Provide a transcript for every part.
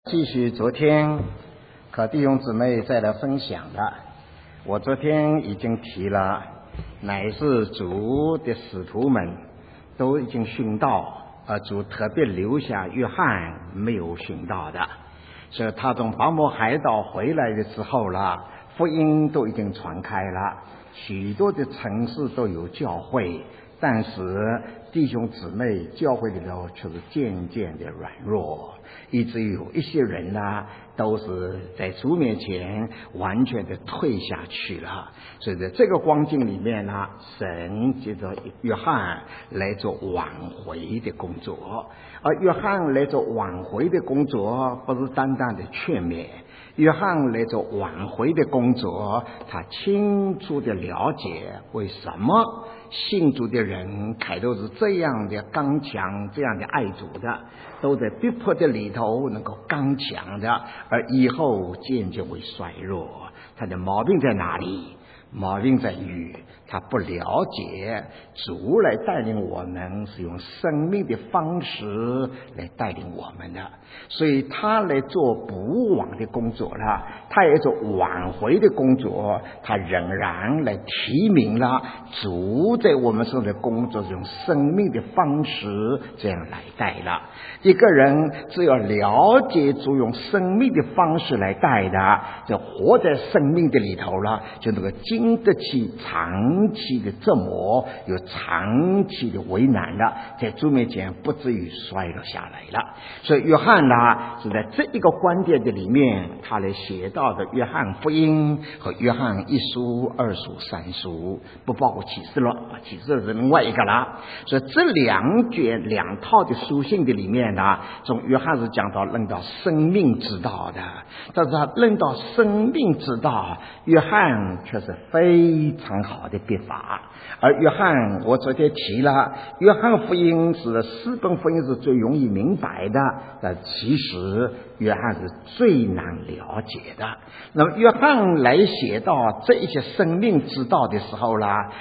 继续昨天和弟兄姊妹再来分享的，我昨天已经提了，乃是主的使徒们都已经殉道，而主特别留下约翰没有殉道的，所以他从巴摩海岛回来的时候了，福音都已经传开了，许多的城市都有教会，但是弟兄姊妹教会里头却是渐渐的软弱，以至于有一些人都是在主面前完全的退下去了。所以在这个光景里面神借着约翰来做挽回的工作，而约翰来做挽回的工作不是单单的劝勉，约翰来做挽回的工作，他清楚的了解为什么信主的人开头是这样的刚强，这样的爱主的，都在逼迫的里头能够刚强的，而以后渐渐会衰弱。他的毛病在哪里？毛病在于他不了解主来带领我们是用生命的方式来带领我们的，所以他来做补往的工作了，他也做挽回的工作，他仍然来提名了主在我们身上的工作是用生命的方式这样来带了。一个人只要了解主用生命的方式来带的，就活在生命的里头了，就能够经得起长期的折磨，有长期的为难了，在主面前不至于衰落下来了。所以约翰是在这一个观点的里面，他来写到的约翰福音和约翰一书、二书、三书，不包括启示录，启示录是另外一个啦。所以这两套的书信的里面从约翰是讲到论到生命之道的，但是他论到生命之道，约翰却是非常好的笔法。而约翰我昨天提了，约翰福音是四本福音是最容易明白的，但其实约翰是最难了解的。那么约翰来写到这一些生命之道的时候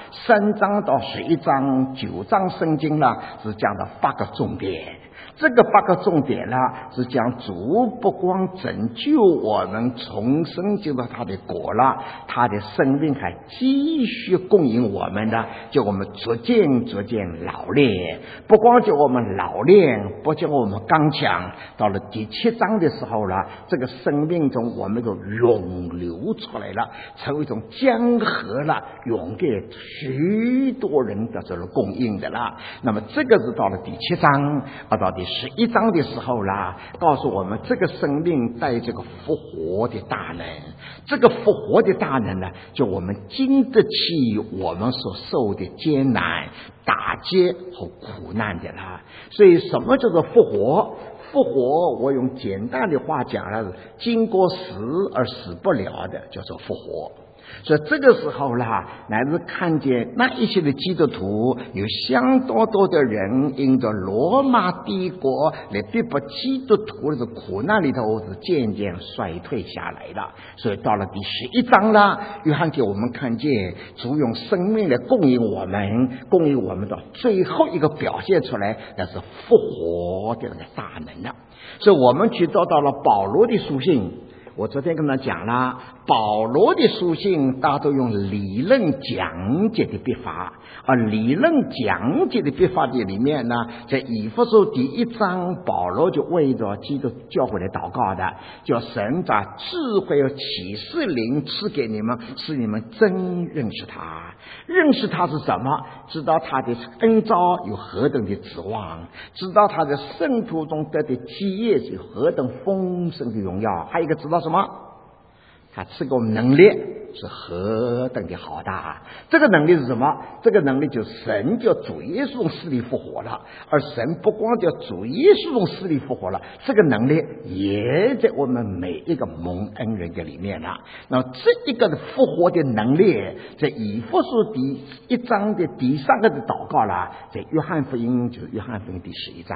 3章到11章9章圣经是讲到8个重点。这个8个重点是讲主不光拯救我们重生进到他的国了，他的生命还继续供应我们的，叫我们逐渐老练，不光叫我们老练，不叫我们刚强，到了第7章的时候这个生命中我们就涌流出来了，成为一种江河了，涌给许多人得到了供应的了。那么这个是到了第7章，到第11章的时候告诉我们这个生命带这个复活的大能，这个复活的大能就我们经得起我们所受的艰难、打击和苦难的啦。所以什么叫做复活？复活我用简单的话讲经过死而死不了的叫做复活。所以这个时候乃是看见那一些的基督徒有相当多的人因着罗马帝国来逼迫基督徒的苦难里头是渐渐衰退下来了。所以到了第11章约翰给我们看见主用生命来供应我们的最后一个表现出来，那是复活的那个大能了。所以我们去找到了保罗的书信，我昨天跟他讲了，保罗的书信大都用理论讲解的笔法，而理论讲解的笔法的里面在以弗所第1章，保罗就为着基督教会来祷告的，叫神把智慧和启示灵赐给你们，使你们真认识他。认识他是什么？知道他的恩召有何等的指望，知道他在圣徒中得的基业是何等丰盛的荣耀，还有一个知道什么？他赐给我们能力是何等的好大。这个能力是什么？这个能力就是神叫主耶稣从死里复活了，而神不光叫主耶稣从死里复活了，这个能力也在我们每一个蒙恩人的里面了。那么这一个的复活的能力，在以弗所第1章的第3个的祷告在约翰福音就是约翰福音第11章。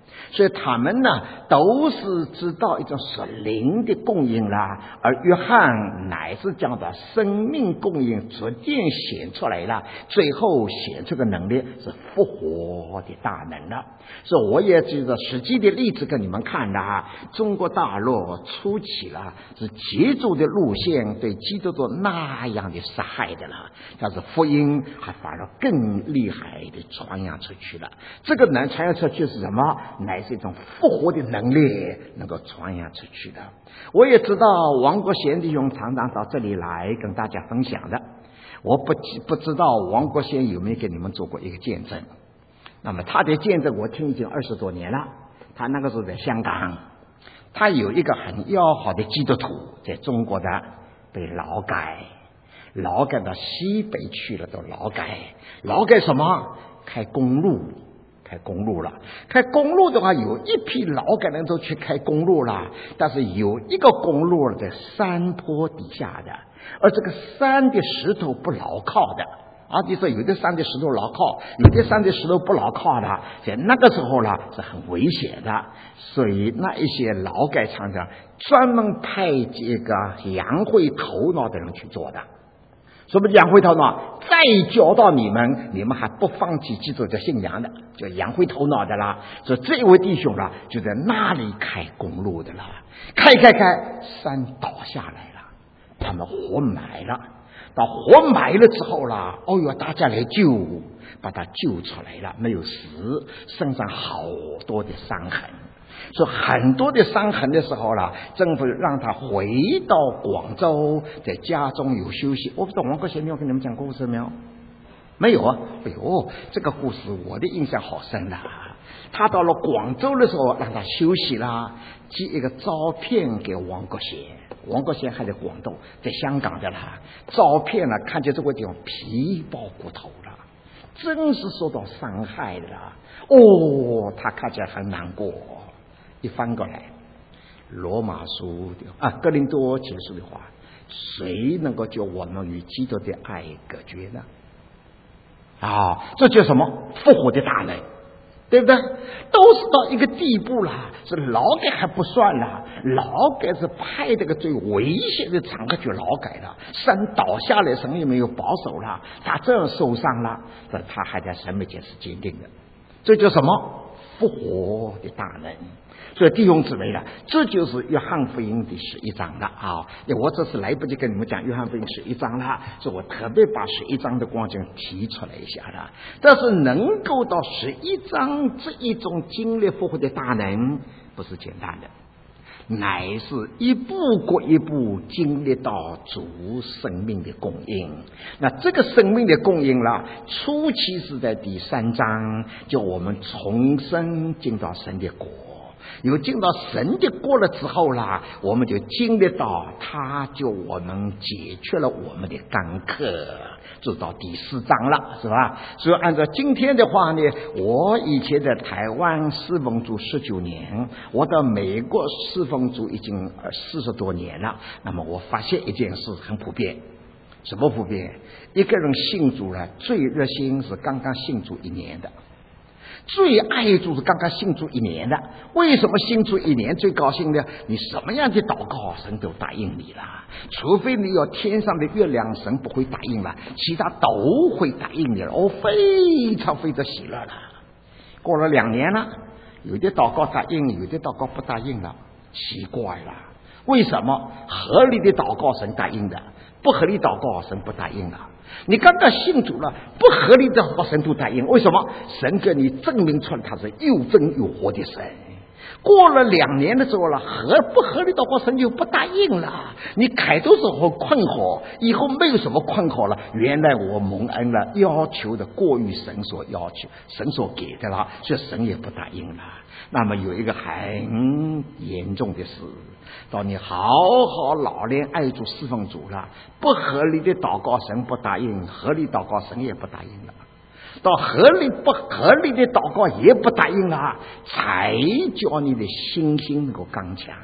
所以他们呢都是知道一种属灵的供应啦，而约翰乃是将的生命供应逐渐显出来了，最后显出个能力是复活的大能了。所以我也举着实际的例子跟你们看了，中国大陆初期了是基督的路线对基督徒那样的杀害的了，但是福音还反而更厉害的传扬出去了。这个能传扬出去是什么？乃是一种复活的能力能够传扬出去的。我也知道王国贤弟兄常常到这里来跟大家分享的，我不知道王国贤有没有给你们做过一个见证。那么他的见证我听已经20多年了。他那个时候在香港，他有一个很要好的基督徒在中国的被劳改到西北去了，都劳改什么？开公路了。开公路的话，有一批劳改人都去开公路了，但是有一个公路在山坡底下的，而这个山的石头不牢靠的啊，就说有的山的石头牢靠，有的山的石头不牢靠的，在那个时候呢是很危险的，所以那一些劳改厂长专门派这个洋会头脑的人去做的。什么洋会头脑？再教导你们还不放弃基督的信仰的，就洋会头脑的啦。所以这位弟兄啦，就在那里开公路的啦，开，山倒下来了，他们活埋了。到活埋了之后啦，大家来救，把他救出来了，没有死，身上好多的伤痕。所以很多的伤痕的时候啦，政府让他回到广州，在家中有休息。我不知道王国贤有跟你们讲故事没有？没有啊？这个故事我的印象好深啦。他到了广州的时候，让他休息啦，寄一个照片给王国贤。王国贤还在广东，在香港的啦。照片呢，看见这个地方皮包骨头了，真是受到伤害的啦。他看起来很难过。一翻过来，罗马书的哥林多前书的话，谁能够叫我们与基督的爱隔绝呢？这叫什么？复活的大能，对不对？都是到一个地步了，是劳改还不算了，劳改是派这个最危险的场合去劳改了，山倒下来，神也没有保守了，他这样受伤了，但他还在神面前是坚定的，这叫什么？复活的大能。所以弟兄姊妹了，这就是约翰福音第11章了啊！我这次来不及跟你们讲约翰福音11章了，所以我特别把11章的光景提出来一下了。但是能够到11章这一种经历复活的大能，不是简单的，乃是一步过一步经历到主生命的供应。那这个生命的供应了，初期是在第3章，就我们重生进到神的国。有进到神的国了之后啦，我们就经历到他就我们解决了我们的干渴，就到第4章了，是吧？所以按照今天的话呢，我以前在台湾侍奉主19年，我到美国侍奉主已经40多年了。那么我发现一件事很普遍。什么普遍？一个人信主了，最热心是刚刚信主1年的，最爱主是刚刚信主1年的。为什么信主1年最高兴呢？你什么样的祷告神都答应你了，除非你有天上的月亮神不会答应了，其他都会答应你了。非常非常喜乐了。过了2年了，有的祷告答应，有的祷告不答应了，奇怪了，为什么？合理的祷告神答应的，不合理祷告神不答应了。你刚刚信主了，不合理的祷告神都答应，为什么？神给你证明出来他是又真又活的神。过了2年的时候了，不合理祷告神就不答应了。你开头时候困惑，以后没有什么困惑了，原来我蒙恩了，要求的过于神所要求，神所给的了，所以神也不答应了。那么有一个很严重的事，到你好好老练爱主侍奉主了，不合理的祷告神不答应，合理祷告神也不答应了，到合理不合理的祷告也不答应了，才叫你的信心能够刚强。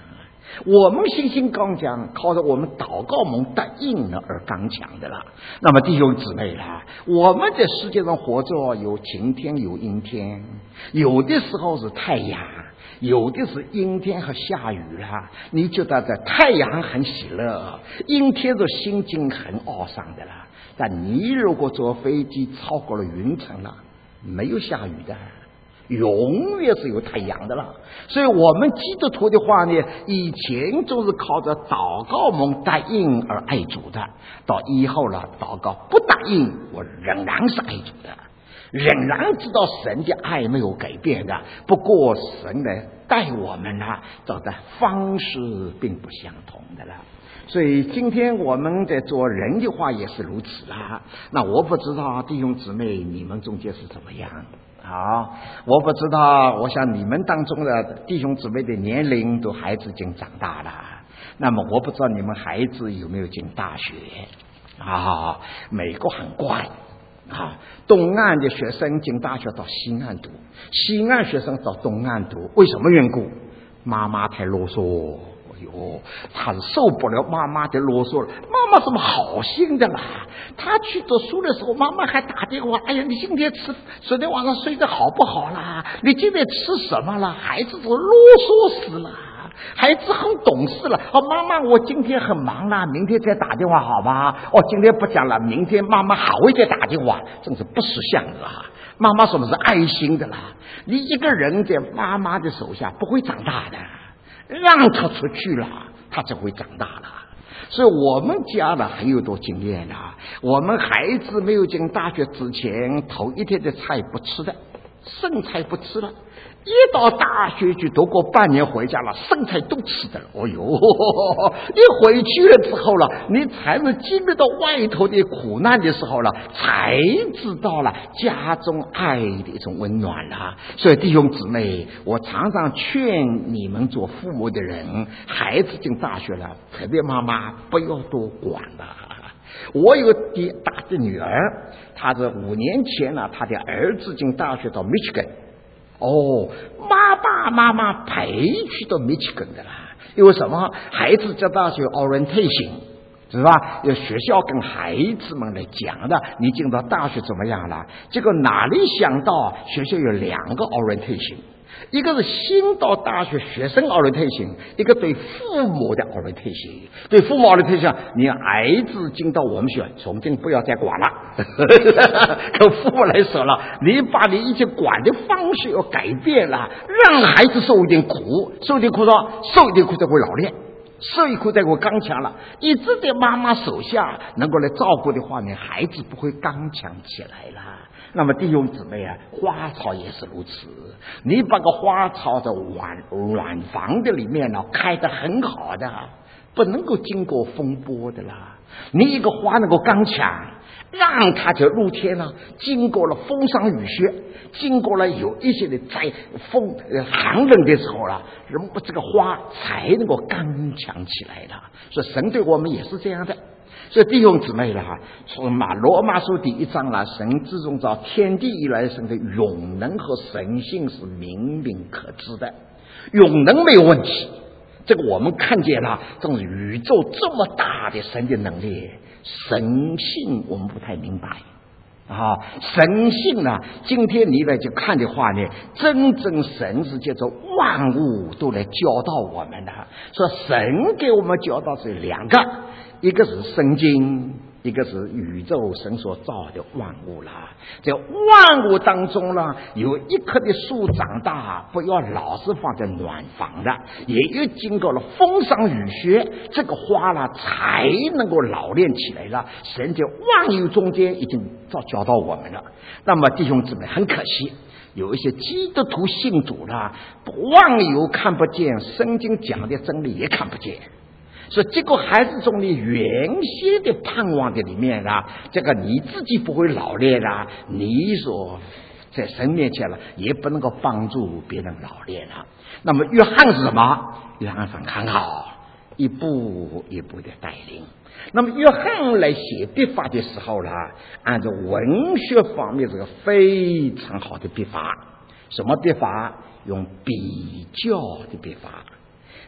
我们信心刚强，靠着我们祷告蒙答应了而刚强的了。那么弟兄姊妹啦，我们在世界上活着，有晴天有阴天，有的时候是太阳，有的是阴天和下雨啦。你觉得在太阳很喜乐，阴天的心境很懊丧的啦。但你如果坐飞机超过了云层了，没有下雨的，永远是有太阳的了。所以我们基督徒的话呢，以前就是靠着祷告蒙答应而爱主的，到以后了祷告不答应，我仍然是爱主的，仍然知道神的爱没有改变的，不过神呢待我们呢找的方式并不相同的了。所以今天我们在做人的话也是如此啦。那我不知道弟兄姊妹你们中间是怎么样啊？我不知道，我想你们当中的弟兄姊妹的年龄都孩子已经长大了，那么我不知道你们孩子有没有进大学啊？美国很怪啊，东岸的学生进大学到西岸读，西岸学生到东岸读，为什么缘故？妈妈太啰嗦。他是受不了妈妈的啰嗦了。妈妈什么好心的啦？他去读书的时候，妈妈还打电话：“哎呀，你今天昨天晚上睡得好不好啦？你今天吃什么了？”孩子都啰嗦死了，孩子很懂事了。妈妈，我今天很忙啦，明天再打电话好吗？今天不讲了，明天妈妈还会再打电话，真是不识相的啊！妈妈什么是爱心的啦？你一个人在妈妈的手下不会长大的。让他出去了，他才会长大了。所以我们家呢很有多经验啊。我们孩子没有进大学之前，头一天的菜不吃的，剩菜不吃了。一到大学去读过半年回家了，剩菜都吃的了。哦呦，一回去了之后了，你才是经历到外头的苦难的时候了，才知道了家中爱的一种温暖了。所以弟兄姊妹，我常常劝你们做父母的人，孩子进大学了，特别妈妈不要多管了。我有大的女儿，她是5年前了，她的儿子进大学到 Michigan。爸爸妈妈陪去到密歇根的啦。因为什么？孩子在大学 orientation 是吧？有学校跟孩子们来讲的，你进到大学怎么样了？结果哪里想到学校有2个 orientation， 一个是新到大学学生 orientation， 一个对父母的 orientation。对父母 orientation， 你孩子进到我们学校，从今不要再管了。跟父母来说了，你把你一些管的方式要改变了，让孩子受一点苦，受一点苦才会老练，受一苦才会刚强了。一直在妈妈手下能够来照顾的话呢，孩子不会刚强起来了。那么弟兄姊妹啊，花草也是如此。你把个花草的软房的里面呢，开得很好的，不能够经过风波的啦。你一个花能够刚强，让它就露天了，经过了风霜雨雪，经过了有一些的在寒冷的时候了，这个花才能够刚强起来了。所以神对我们也是这样的。所以弟兄姊妹了哈，从罗马书第1章了，神自从造天地以来，神的永能和神性是明明可知的，永能没有问题。这个我们看见了，这种宇宙这么大的神的能力，神性我们不太明白啊。神性呢，今天你来去看的话呢，真正神是借着万物都来教导我们的。说神给我们教导是2个，一个是圣经，一个是宇宙神所造的万物啦。在万物当中呢，有一棵的树长大，不要老是放在暖房的，也有经过了风霜雨雪，这个花呢才能够老练起来了。神在万物中间已经教导我们了。那么弟兄姊妹，很可惜，有一些基督徒信主了，万有看不见，圣经讲的真理也看不见。所以这个孩子中的原先的盼望的里面啊，这个你自己不会老练啊，你所在神面前了，也不能够帮助别人老练了。那么约翰是什么？约翰很好，一步一步的带领。那么约翰来写笔法的时候呢，按照文学方面这个非常好的笔法。什么笔法？用比较的笔法。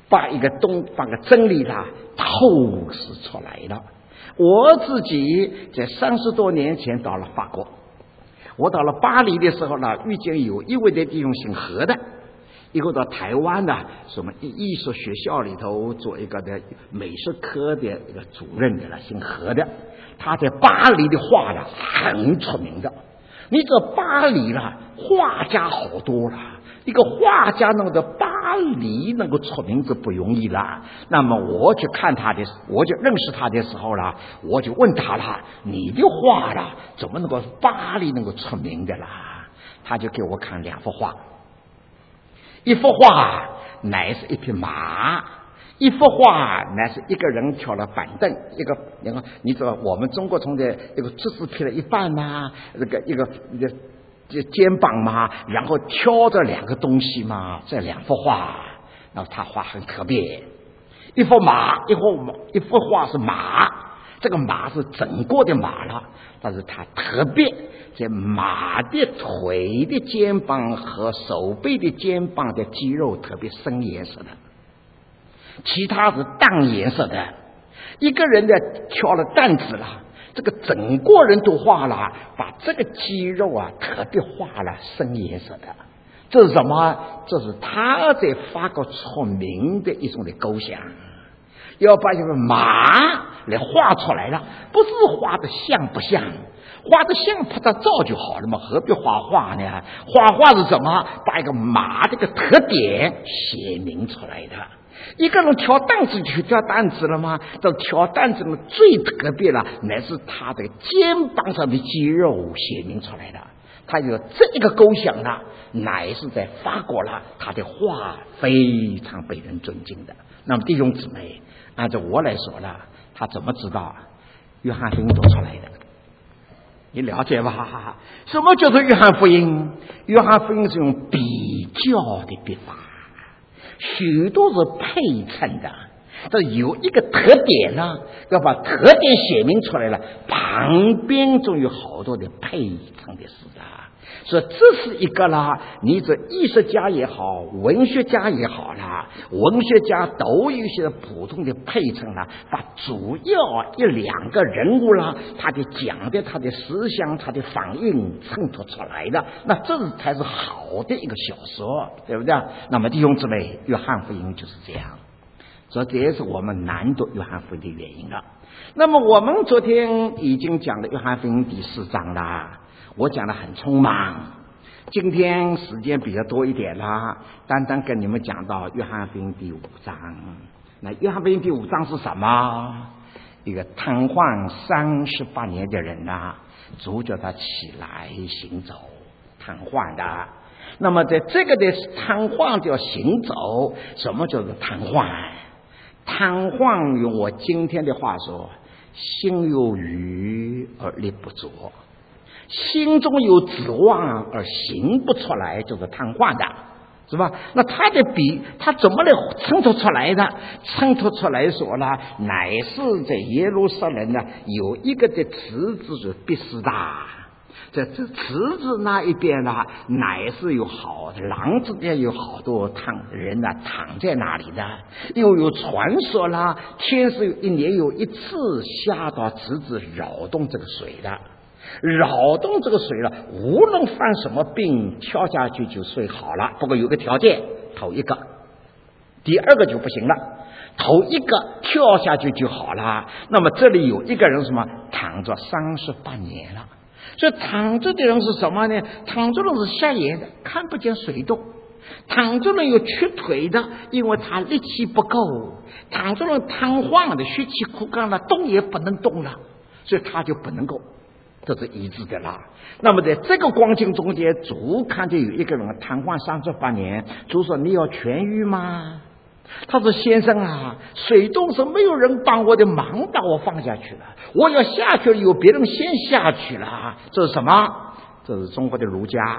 把个真理啦透视出来了。我自己在30多年前到了法国，我到了巴黎的时候呢，遇见有一位的弟兄姓何的，一个到台湾的什么艺术学校里头做一个的美术科的一个主任的了，姓何的，他在巴黎的画呢很出名的。你这巴黎了，画家好多了，一个画家能够在巴黎能够出名就不容易了。那么我去看他的，我就认识他的时候了，我就问他了，你的画了怎么能够巴黎能够出名的啦？他就给我看2幅画，一幅画乃是一匹马，一幅画乃是一个人挑了板凳，你知道我们中国从的一个桌子劈了一半嘛，一个肩膀嘛，然后挑着2个东西嘛，这2幅画，然后他画很特别。一幅画是马，这个马是整个的马了，但是它特别在马的腿的肩膀和手背的肩膀的肌肉特别深颜色的，其他是淡颜色的。一个人的挑了担子了，这个整个人都画了，把这个肌肉啊特别画了深颜色的。这是什么？这是他在法国出名的一种的构想，要把这个马来画出来了，不是画的像不像，画的像拍照照就好了嘛，何必画画呢？画是什么？把一个马这个特点写明出来的。一个人挑担子就挑担子了吗？这挑担子呢最特别了，乃是他的肩膀上的肌肉写明出来的。他有这一个构想呢，乃是在法国了，他的画非常被人尊敬的。那么弟兄姊妹，按照我来说呢，他怎么知道约翰福音读出来的？你了解吧？什么叫做约翰福音？约翰福音是用比较的笔法，许多是配称的，这有一个特点呢，要把特点写明出来了，旁边总有好多的配称的事啊。所以这是一个啦，你这艺术家也好，文学家也好啦，文学家都有一些普通的配称啦，把主要1-2个人物啦，他的讲的他的思想他的反应衬托出来的，那这才是好的一个小说，对不对？那么弟兄姊妹，约翰福音就是这样，所以这也是我们难读约翰福音的原因了。那么我们昨天已经讲了约翰福音第4章啦，我讲得很匆忙，今天时间比较多一点啦，单单跟你们讲到约翰福音第5章。那约翰福音第5章是什么？一个瘫痪38年的人啊，主叫他起来行走，瘫痪的。那么在这个的瘫痪叫行走，什么叫做瘫痪？瘫痪用我今天的话说，心有余而力不足，心中有指望而行不出来，就是瘫痪的，是吧？那他怎么来衬托出来的？衬托出来说呢，乃是在耶路撒冷呢有一个的池子是必死的，在这池子那一边呢，乃是有好的廊子间有好多人呢躺在那里的，又有传说啦，天是1年有1次下到池子扰动这个水的，扰动这个水了，无论犯什么病，跳下去就睡好了。不过有个条件，头一个，第2个就不行了。头一个跳下去就好了。那么这里有一个人什么躺着38年了。所以躺着的人是什么呢？躺着人是瞎眼的，看不见水动。躺着人有瘸腿的，因为他力气不够。躺着人瘫痪的，血气枯干了，动也不能动了，所以他就不能够，这是一致的啦。那么在这个光景中间，主看见有一个人瘫痪38年，主说你要痊愈吗？他说先生啊，水动是没有人帮我的忙，把我放下去了，我要下去了，有别人先下去了。这是什么？这是中国的儒家。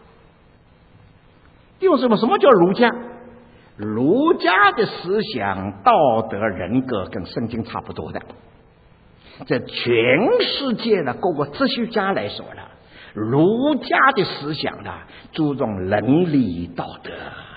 用什么叫儒家？儒家的思想道德人格跟圣经差不多的，在全世界的各个哲学家来说呢，儒家的思想呢注重伦理道德。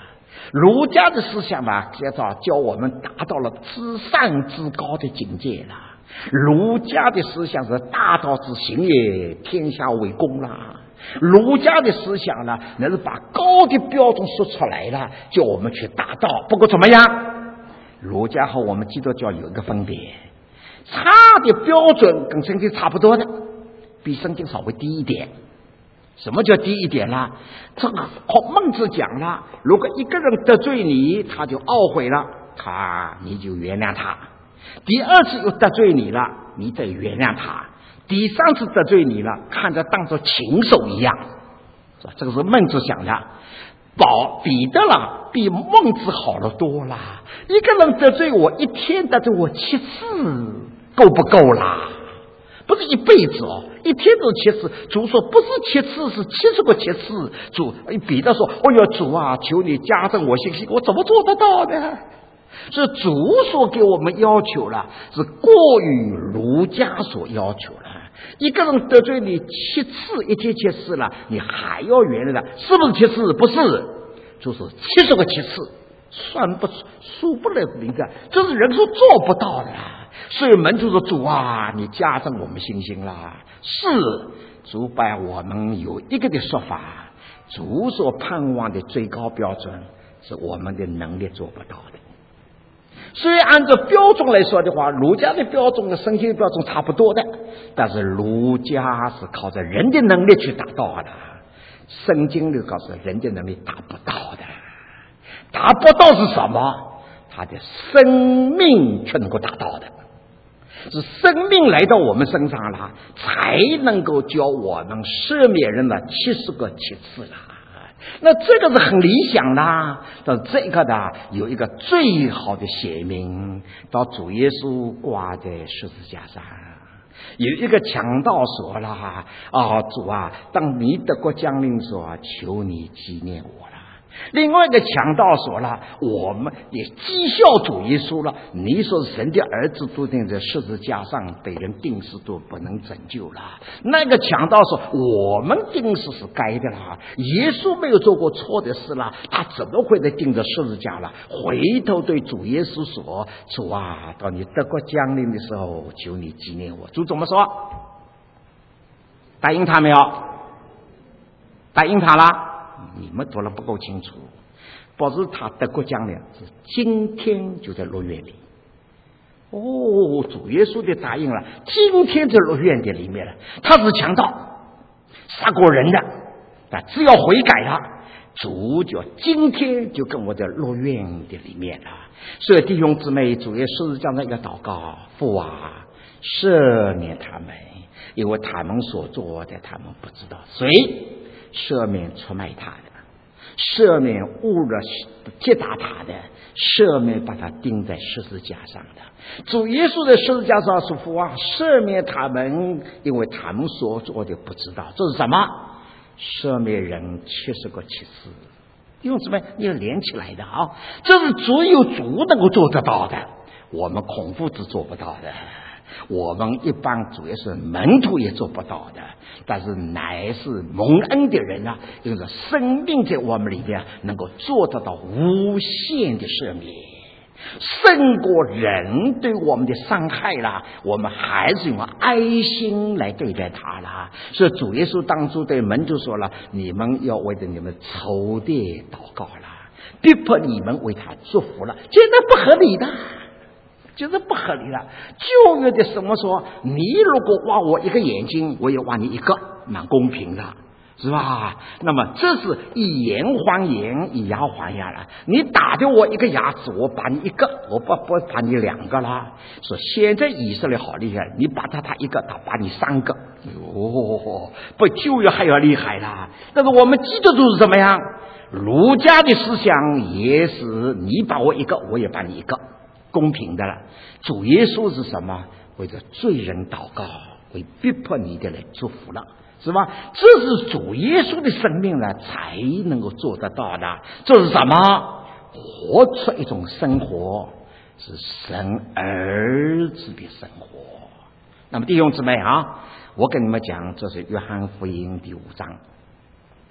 儒家的思想吧，教我们达到了至上至高的境界了。儒家的思想是大道之行也，天下为公啦。儒家的思想呢，那是把高的标准说出来了，叫我们去达到。不过怎么样？儒家和我们基督教有一个分别，差的标准跟圣经差不多的，比圣经稍微低一点。什么叫低一点啦？这个孟子讲了，如果一个人得罪你，他就懊悔了，你就原谅他。第二次又得罪你了，你再原谅他。第三次得罪你了，看着当作禽兽一样。这个是孟子讲的。彼得了，比孟子好了多啦。一个人得罪我，一天得罪我7次，够不够啦？不是一辈子哦，一天都7次。主说不是7次，是70个7次。彼得说：“哎呀，主啊，求你加增我信心。”我怎么做得到呢？是主所给我们要求了，是过于儒家所要求了。一个人得罪你7次，一天7次了，你还要原谅他，是不是7次？不是，就是70个7次，数不了名字，这是人所做不到的啦。所以门徒说：“主啊，你加增我们信心啦。”是主把我们有一个的说法，主所盼望的最高标准是我们的能力做不到的。所以按照标准来说的话，儒家的标准和圣经的标准差不多的，但是儒家是靠着人的能力去达到的，圣经就告诉人的能力达不到的。达不到是什么？他的生命却能够达到的，是生命来到我们身上了，才能够教我们赦免人的70个7次了。那这个是很理想啦，但是这个的有一个最好的写明，到主耶稣挂在十字架上，有一个强盗说了：“主啊，当你得国降临说，求你纪念我了。”另外一个强盗说了：“我们也讥笑主耶稣了，你说神的儿子注定在十字架上被人钉死都不能拯救了。”那个强盗说：“我们钉死是该的啦，耶稣没有做过错的事啦，他怎么会在钉着十字架了？”回头对主耶稣说：“主啊，到你得国降临的时候，求你纪念我。”主怎么说？答应他没有？答应他了？你们读了不够清楚，不是他得国降临，是今天就在6月里。主耶稣的答应了，今天在6月的里面了。他是强盗，杀过人的，但只要悔改了，主就今天就跟我在6月的里面了。所以弟兄姊妹，主耶稣这样的一个祷告：父啊，赦免他们，因为他们所做的他们不知道。谁赦免出卖他的，赦免误了击打他的，赦免把他钉在十字架上的。主耶稣在十字架上说：“父啊，赦免他们，因为他们所做的不知道。”这是什么？赦免人70个7次。弟兄姊妹，你要连起来的啊！这是只有主能够做得到的，我们孔夫子做不到的，我们一般主要是门徒也做不到的。但是乃是蒙恩的人啊，用着生命在我们里面能够做得到无限的赦免，胜过人对我们的伤害啦，我们还是用爱心来对待他啦。所以主耶稣当初对门徒说了：“你们要为着你们仇敌祷告啦，逼迫你们为他祝福了。”这不合理的，就是不合理了。旧约的什么说，你如果挖我一个眼睛，我也挖你一个，蛮公平的，是吧？那么这是以言还言，以牙还牙了。你打掉我一个牙齿，我把你一个，我不把你2个啦。说现在以色列好厉害，你把他一个，他把你3个，不旧约还要厉害啦。但是我们基督徒是怎么样？儒家的思想也是你把我一个，我也把你一个，公平的了。主耶稣是什么？为着罪人祷告，为逼迫你的来祝福了，是吧？这是主耶稣的生命呢，才能够做得到的。这是什么？活出一种生活，是神儿子的生活。那么弟兄姊妹啊，我跟你们讲，这是约翰福音第5章。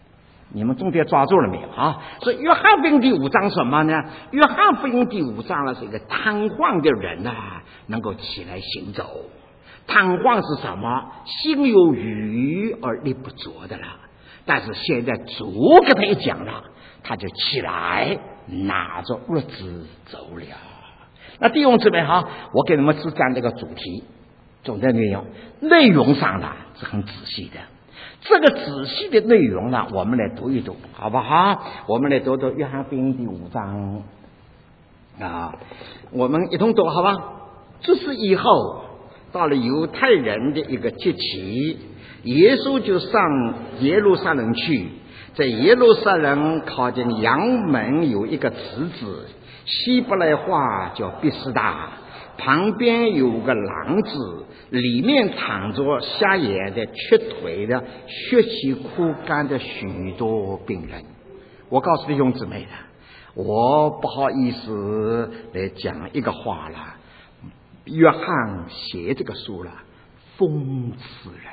你们重点抓住了没有啊？所以约翰福音第5章什么呢？约翰福音第5章呢是一个瘫痪的人啊，能够起来行走。瘫痪是什么？心有余而力不足的了。但是现在主给他一讲了，他就起来拿着褥子走了。那弟兄姊妹哈，我给你们只讲这个主题，总的内容上呢是很仔细的。这个仔细的内容呢，我们来读一读，好不好？我们来读读约翰福音第5章啊，我们一同读，好吧？这是以后到了犹太人的一个节期，耶稣就上耶路撒冷去，在耶路撒冷靠近羊门有一个池子，希伯来话叫毕士大，旁边有个廊子，里面躺着瞎眼的、瘸腿的、血气枯干的许多病人。我告诉弟兄姊妹的，我不好意思来讲一个话了，约翰写这个书了，讽刺人，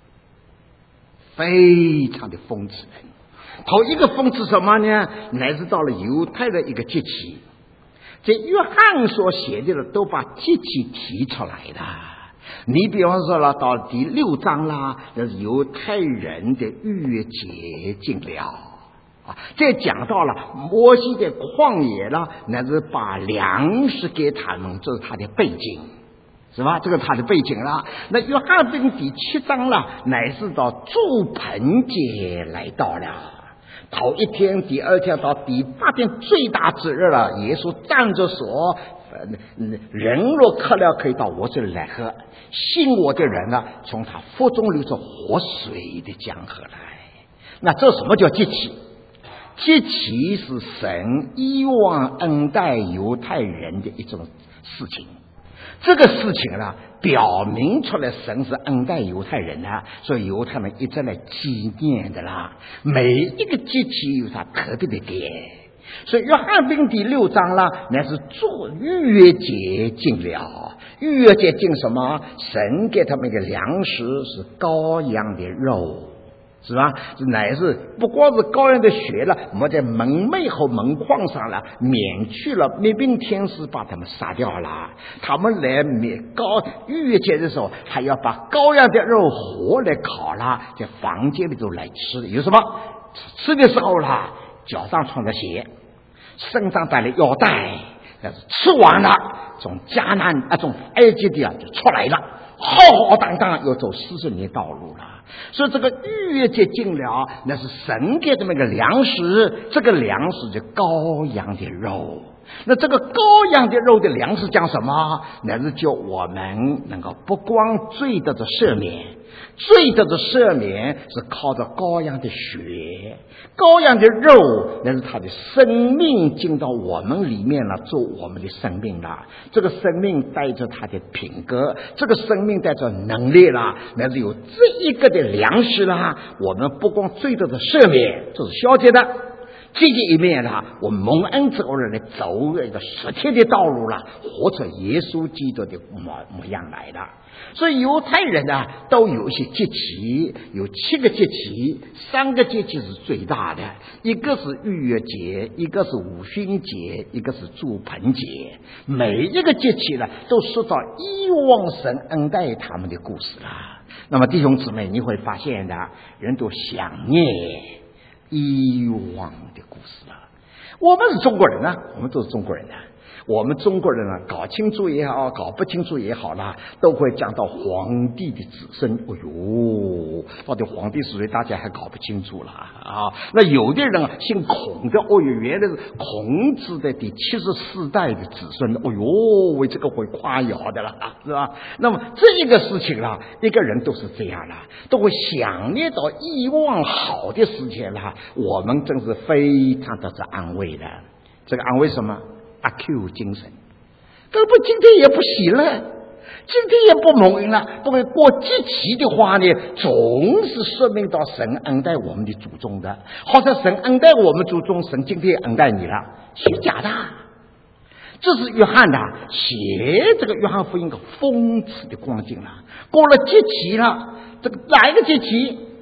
非常的讽刺人。头一个讽刺什么呢？乃是到了犹太的一个节期，这约翰所写的都把节期提出来的。你比方说了，到第6章啦，那是犹太人的逾越节近了啊。这讲到了摩西的旷野了，那是把粮食给他们，这是他的背景，是吧？这个他的背景了。那约翰福音第7章了，乃是到祝棚节来到了。头一天、第2天到第8天最大之日了，耶稣站着说，人若渴了，可以到我这里来喝，信我的人呢，从他腹中流出活水的江河来。那这什么叫节期？节期是神以往恩待犹太人的一种事情。这个事情呢，表明出来神是恩待犹太人的，所以犹太人一直来纪念的啦。每一个节期有它特别的点，所以约翰福音第6章啦，那是做逾越节近了。逾越节近什么？神给他们的粮食是羔羊的肉，是吧？乃是不光是羔羊的血了，我们在门楣和门框上了，免去了灭病天使把他们杀掉了。他们来逾越节的时候，还要把羔羊的肉活来烤了，在房间里头来吃。有什么吃的时候啦，脚上穿着鞋，身上带了腰带，但是吃完了，从迦南从埃及地就出来了，浩浩荡荡要走40年道路了。所以这个逾越节近了，那是神给他们个粮食，这个粮食就羔羊的肉。那这个羔羊的肉的粮食讲什么？那是叫我们能够不光罪得着赦免，罪得着赦免是靠着羔羊的血，羔羊的肉那是他的生命进到我们里面了，做我们的生命了。这个生命带着他的品格，这个生命带着能力了，那是有这一个的粮食啦。我们不光罪得着赦免，这是消极的。积极一面呢，我们蒙恩之后来走一个实体的道路了，活出耶稣基督的模样来了。所以犹太人呢，都有一些节期，有7个节期，3个节期是最大的，一个是逾越节，一个是五旬节，一个是祝棚节。每一个节期呢，都说到以往神恩待他们的故事了。那么弟兄姊妹，你会发现的，人都想念以往的故事了。我们是中国人呢，我们都是中国人呢。我们中国人呢，搞清楚也好，搞不清楚也好啦，都会讲到皇帝的子孙。哎呦，到底皇帝是谁，大家还搞不清楚了啊！那有的人姓孔的，哦哟，原来是孔子的第74代的子孙。哎呦，为这个会夸耀的了，是吧？那么这一个事情啦，一个人都是这样啦，都会想念到以往好的事情啦，我们真是非常的安慰的。这个安慰什么？阿 Q 精神，根本今天也不喜乐，今天也不蒙恩了。不过过节期的话呢，总是说明到神恩待我们的祖宗的，好像神恩待我们祖宗，神今天也恩待你了，虚假的。这是约翰的写这个约翰福音个讽刺的光景了。过了节期了，这个哪一个节期？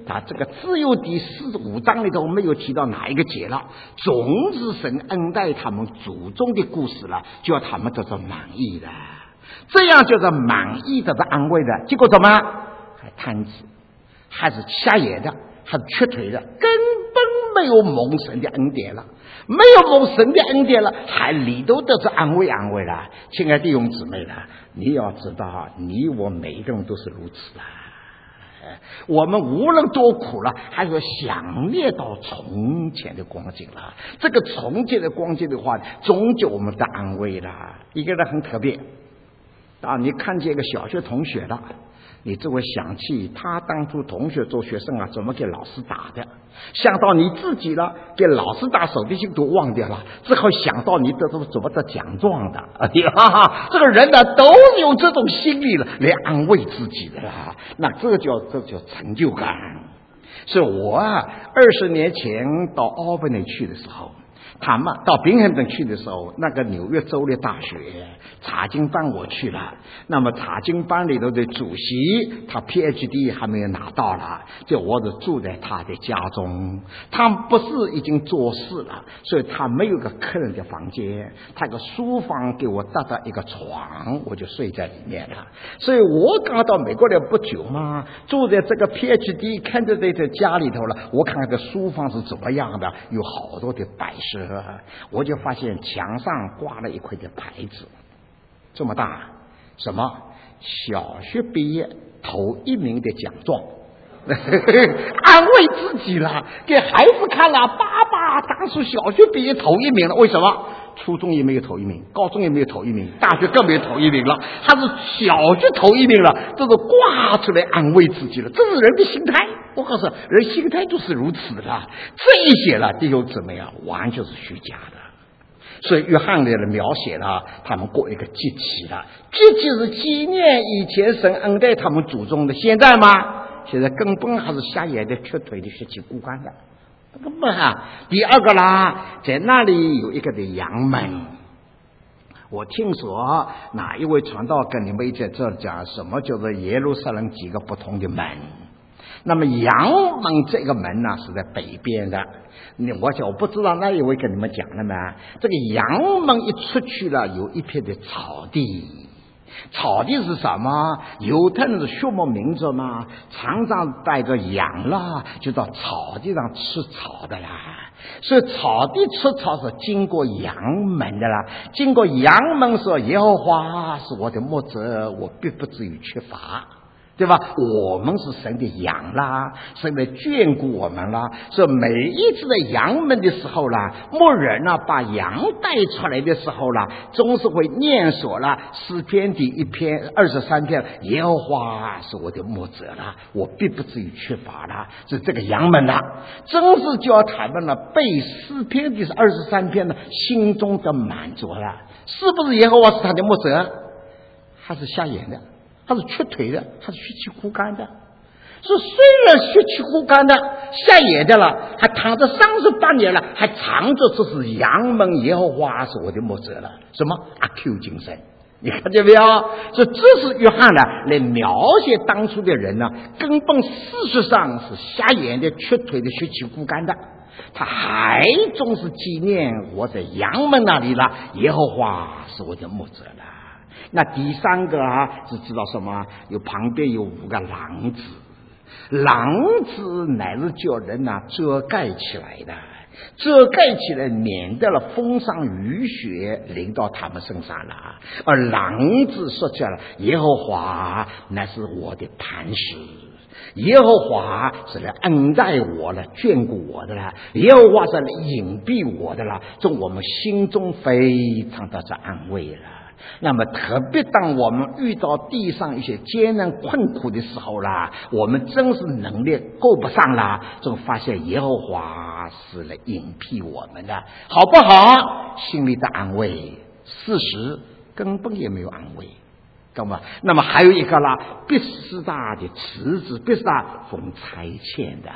他这个只有第45章里头没有提到哪一个节了，总是神恩待他们祖宗的故事了，叫他们得到满意的，这样叫做满意得到安慰的。结果怎么还瘫子，还是瞎眼的，还是瘸腿的，根本没有蒙神的恩典了，没有蒙神的恩典了，还里头得到安慰了。亲爱的弟兄姊妹了，你要知道，你我每一个人都是如此的。我们无论多苦了，还是想念到从前的光景了。这个从前的光景的话，终究我们的安慰了。一个人很特别，你看见一个小学同学了，你就会想起他当初同学做学生怎么给老师打的，想到你自己了，给老师打手的心都忘掉了，之后想到你得怎么得奖状的，这个人呢都有这种心理了，来安慰自己的啦。那这叫成就感。所以我20年前到奥本内去的时候，他们到宾汉顿去的时候，那个纽约州立大学查经班我去了。那么查经班里头的主席，他 PhD 还没有拿到了，就我是住在他的家中。他不是已经做事了，所以他没有个客人的房间，他个书房给我搭到一个床，我就睡在里面了。所以我刚到美国来不久嘛，住在这个 PhD 看着这家里头了，我看看这书房是怎么样的，有好多的摆设。我就发现墙上挂了一块的牌子，这么大，什么小学毕业头1名的奖状。安慰自己了，给孩子看了，爸爸当初小学毕业头1名了，为什么？初中也没有头1名，高中也没有头1名，大学更没有头1名了，他是小学头1名了，这是挂出来安慰自己了，这是人的心态。我告诉你，人心态就是如此的，这一些了弟兄姊妹完全是虚假的。所以约翰的描写了他们过一个节期了，节期是纪念以前神恩待他们祖宗的，现在吗？现在根本还是瞎眼的、瘸腿的、血气枯干的，根本第二个啦，在那里有一个的羊门。我听说哪一位传道跟你们在这讲什么叫做耶路撒冷几个不同的门。那么羊门这个门呢是在北边的，我不知道那一位跟你们讲了没？这个羊门一出去了，有一片的草地。草地是什么？犹太人的畜牧民族嘛，常常带着羊啦，就到草地上吃草的啦。所以草地吃草是经过羊门的啦，经过羊门说耶和华是我的牧者，我必不至于缺乏。对吧？我们是神的羊啦，神来眷顾我们啦。所以每一次在羊门的时候啦，牧人把羊带出来的时候啦，总是会念说了诗篇第1篇23篇，耶和华是我的牧者啦，我必不至于缺乏啦。是这个羊门啦，真是叫他们背诗篇第23篇心中的满足了。是不是耶和华是他的牧者？还是瞎眼的？他是瘸腿的，他是血气枯干的。说虽然血气枯干的、瞎眼的了，还躺着38年了，还藏着这是羊门耶和华是我的牧者了。什么阿 Q 精神？你看见没有？所以这是约翰来描写当初的人根本事实上是瞎眼的、瘸腿的、血气枯干的。他还总是纪念我在羊门那里了，耶和华是我的牧者了。那第三个是知道什么？旁边有5个廊子，廊子乃是叫人遮盖起来的，遮盖起来免得了风霜雨雪淋到他们身上了。而廊子说起来，耶和华乃是我的磐石，耶和华是来恩待我了，眷顾我的了，耶和华是来隐蔽我的了，这我们心中非常的安慰了。那么特别当我们遇到地上一些艰难困苦的时候啦，我们真是能力够不上啦，就发现耶和华是来隐蔽我们的，好不好？心里的安慰，事实根本也没有安慰，懂吗？那么还有一个啦，必是大的池子，必是大奉差遣的。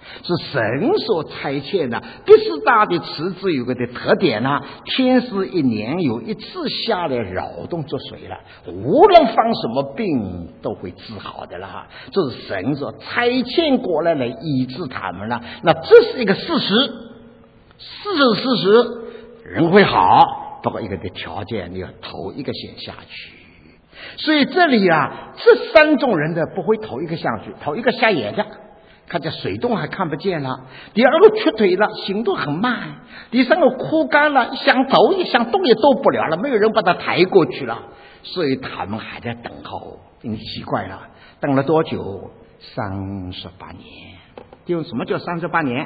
是神所差遣的。毕士大的池子有个的特点啊，天师一年有一次下来扰动这水了，无论犯什么病都会治好的啦。这是神所差遣过来来医治他们了。那这是一个事实，事实，人会好，不过一个的条件，你要头一个先下去。所以这里啊，这三种人的不会头一个下去，头一个瞎眼的，看见水洞还看不见了；第二个瘸腿了，行动很慢；第三个枯干了，想走也想动也动不了了，没有人把他抬过去了。所以他们还在等候。你奇怪了，等了多久？38年。因为什么叫38年？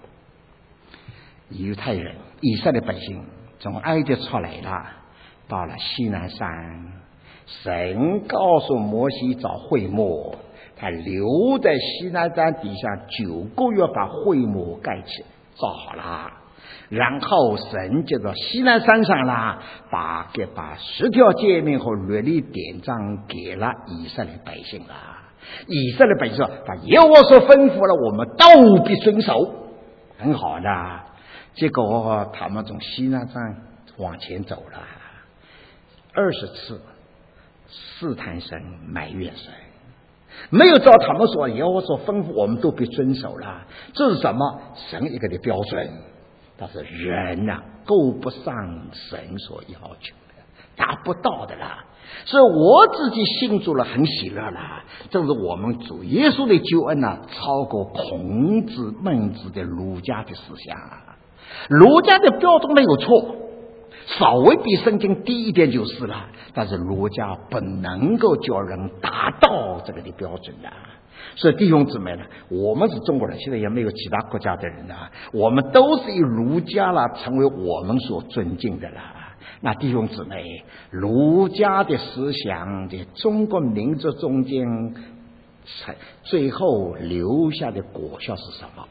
犹太人以色列百姓从埃及出来了，到了西南山，神告诉摩西找会幕，他留在西南山底下9个月，把会幕盖起造好了。然后神就到西南山上啦，把10条诫命和律例典章给了以色列百姓了。以色列百姓说，把耶和华所吩咐了，我们都必遵守，很好的。结果他们从西南山往前走了20次，试探神，埋怨神，没有照他们说耶和华所吩咐，我们都必遵守了。这是什么？神一个的标准，但是人啊够不上神所要求的，达不到的啦。所以我自己信主了，很喜乐啦。正是我们主耶稣的救恩啊，超过孔子、孟子的儒家的思想。儒家的标准没有错，稍微比圣经低一点就是了，但是儒家不能够叫人达到这个的标准的。所以弟兄姊妹呢，我们是中国人，现在也没有其他国家的人啊，我们都是以儒家啦成为我们所尊敬的啦。那弟兄姊妹，儒家的思想在中国民族中间最后留下的果效是什么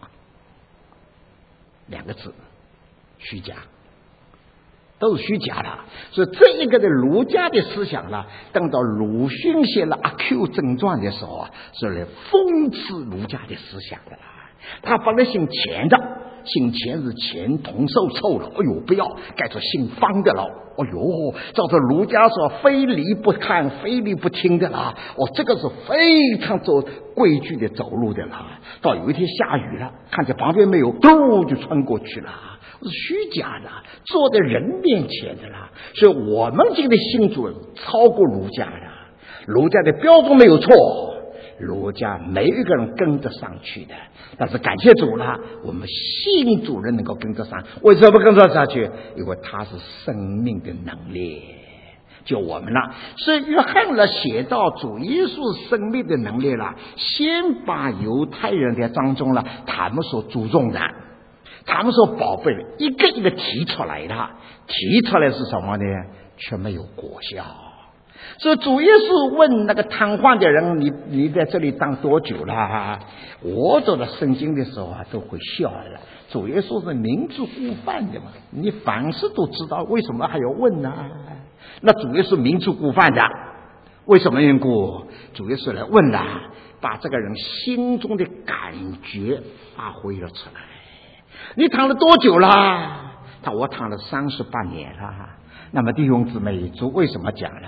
？2个字，虚假，都是虚假的。所以这一个的儒家的思想呢，等到鲁迅写了《阿 Q 正传》的时候啊，是来讽刺儒家的思想的啦。他本来姓钱的，姓钱是钱铜受臭了，哎呦不要，改成姓方的了，哎呦，照着儒家说非礼不看非礼不听的啦，这个是非常走规矩的走路的啦。到有一天下雨了，看见旁边没有，嘟就穿过去了，是虚假的，坐在人面前的啦。所以我们这个信主超过儒家的，儒家的标准没有错，儒家没有一个人跟得上去的，但是感谢主了，我们信主人能够跟得上。为什么跟得上去？因为他是生命的能力，就我们了。所以约翰了写到主耶稣生命的能力了，先把犹太人的当中了，他们所注重的，他们所宝贝的，一个一个提出来的，提出来是什么呢？却没有果效。所以主耶稣问那个瘫痪的人，你在这里当多久了？我走到圣经的时候啊，都会笑了。主耶稣是明知故犯的嘛，你凡事都知道，为什么还要问呢？那主耶稣明知故犯的，为什么缘故？主耶稣来问了，把这个人心中的感觉发挥了出来。你躺了多久了？我躺了38年了。那么弟兄姊妹，主为什么讲呢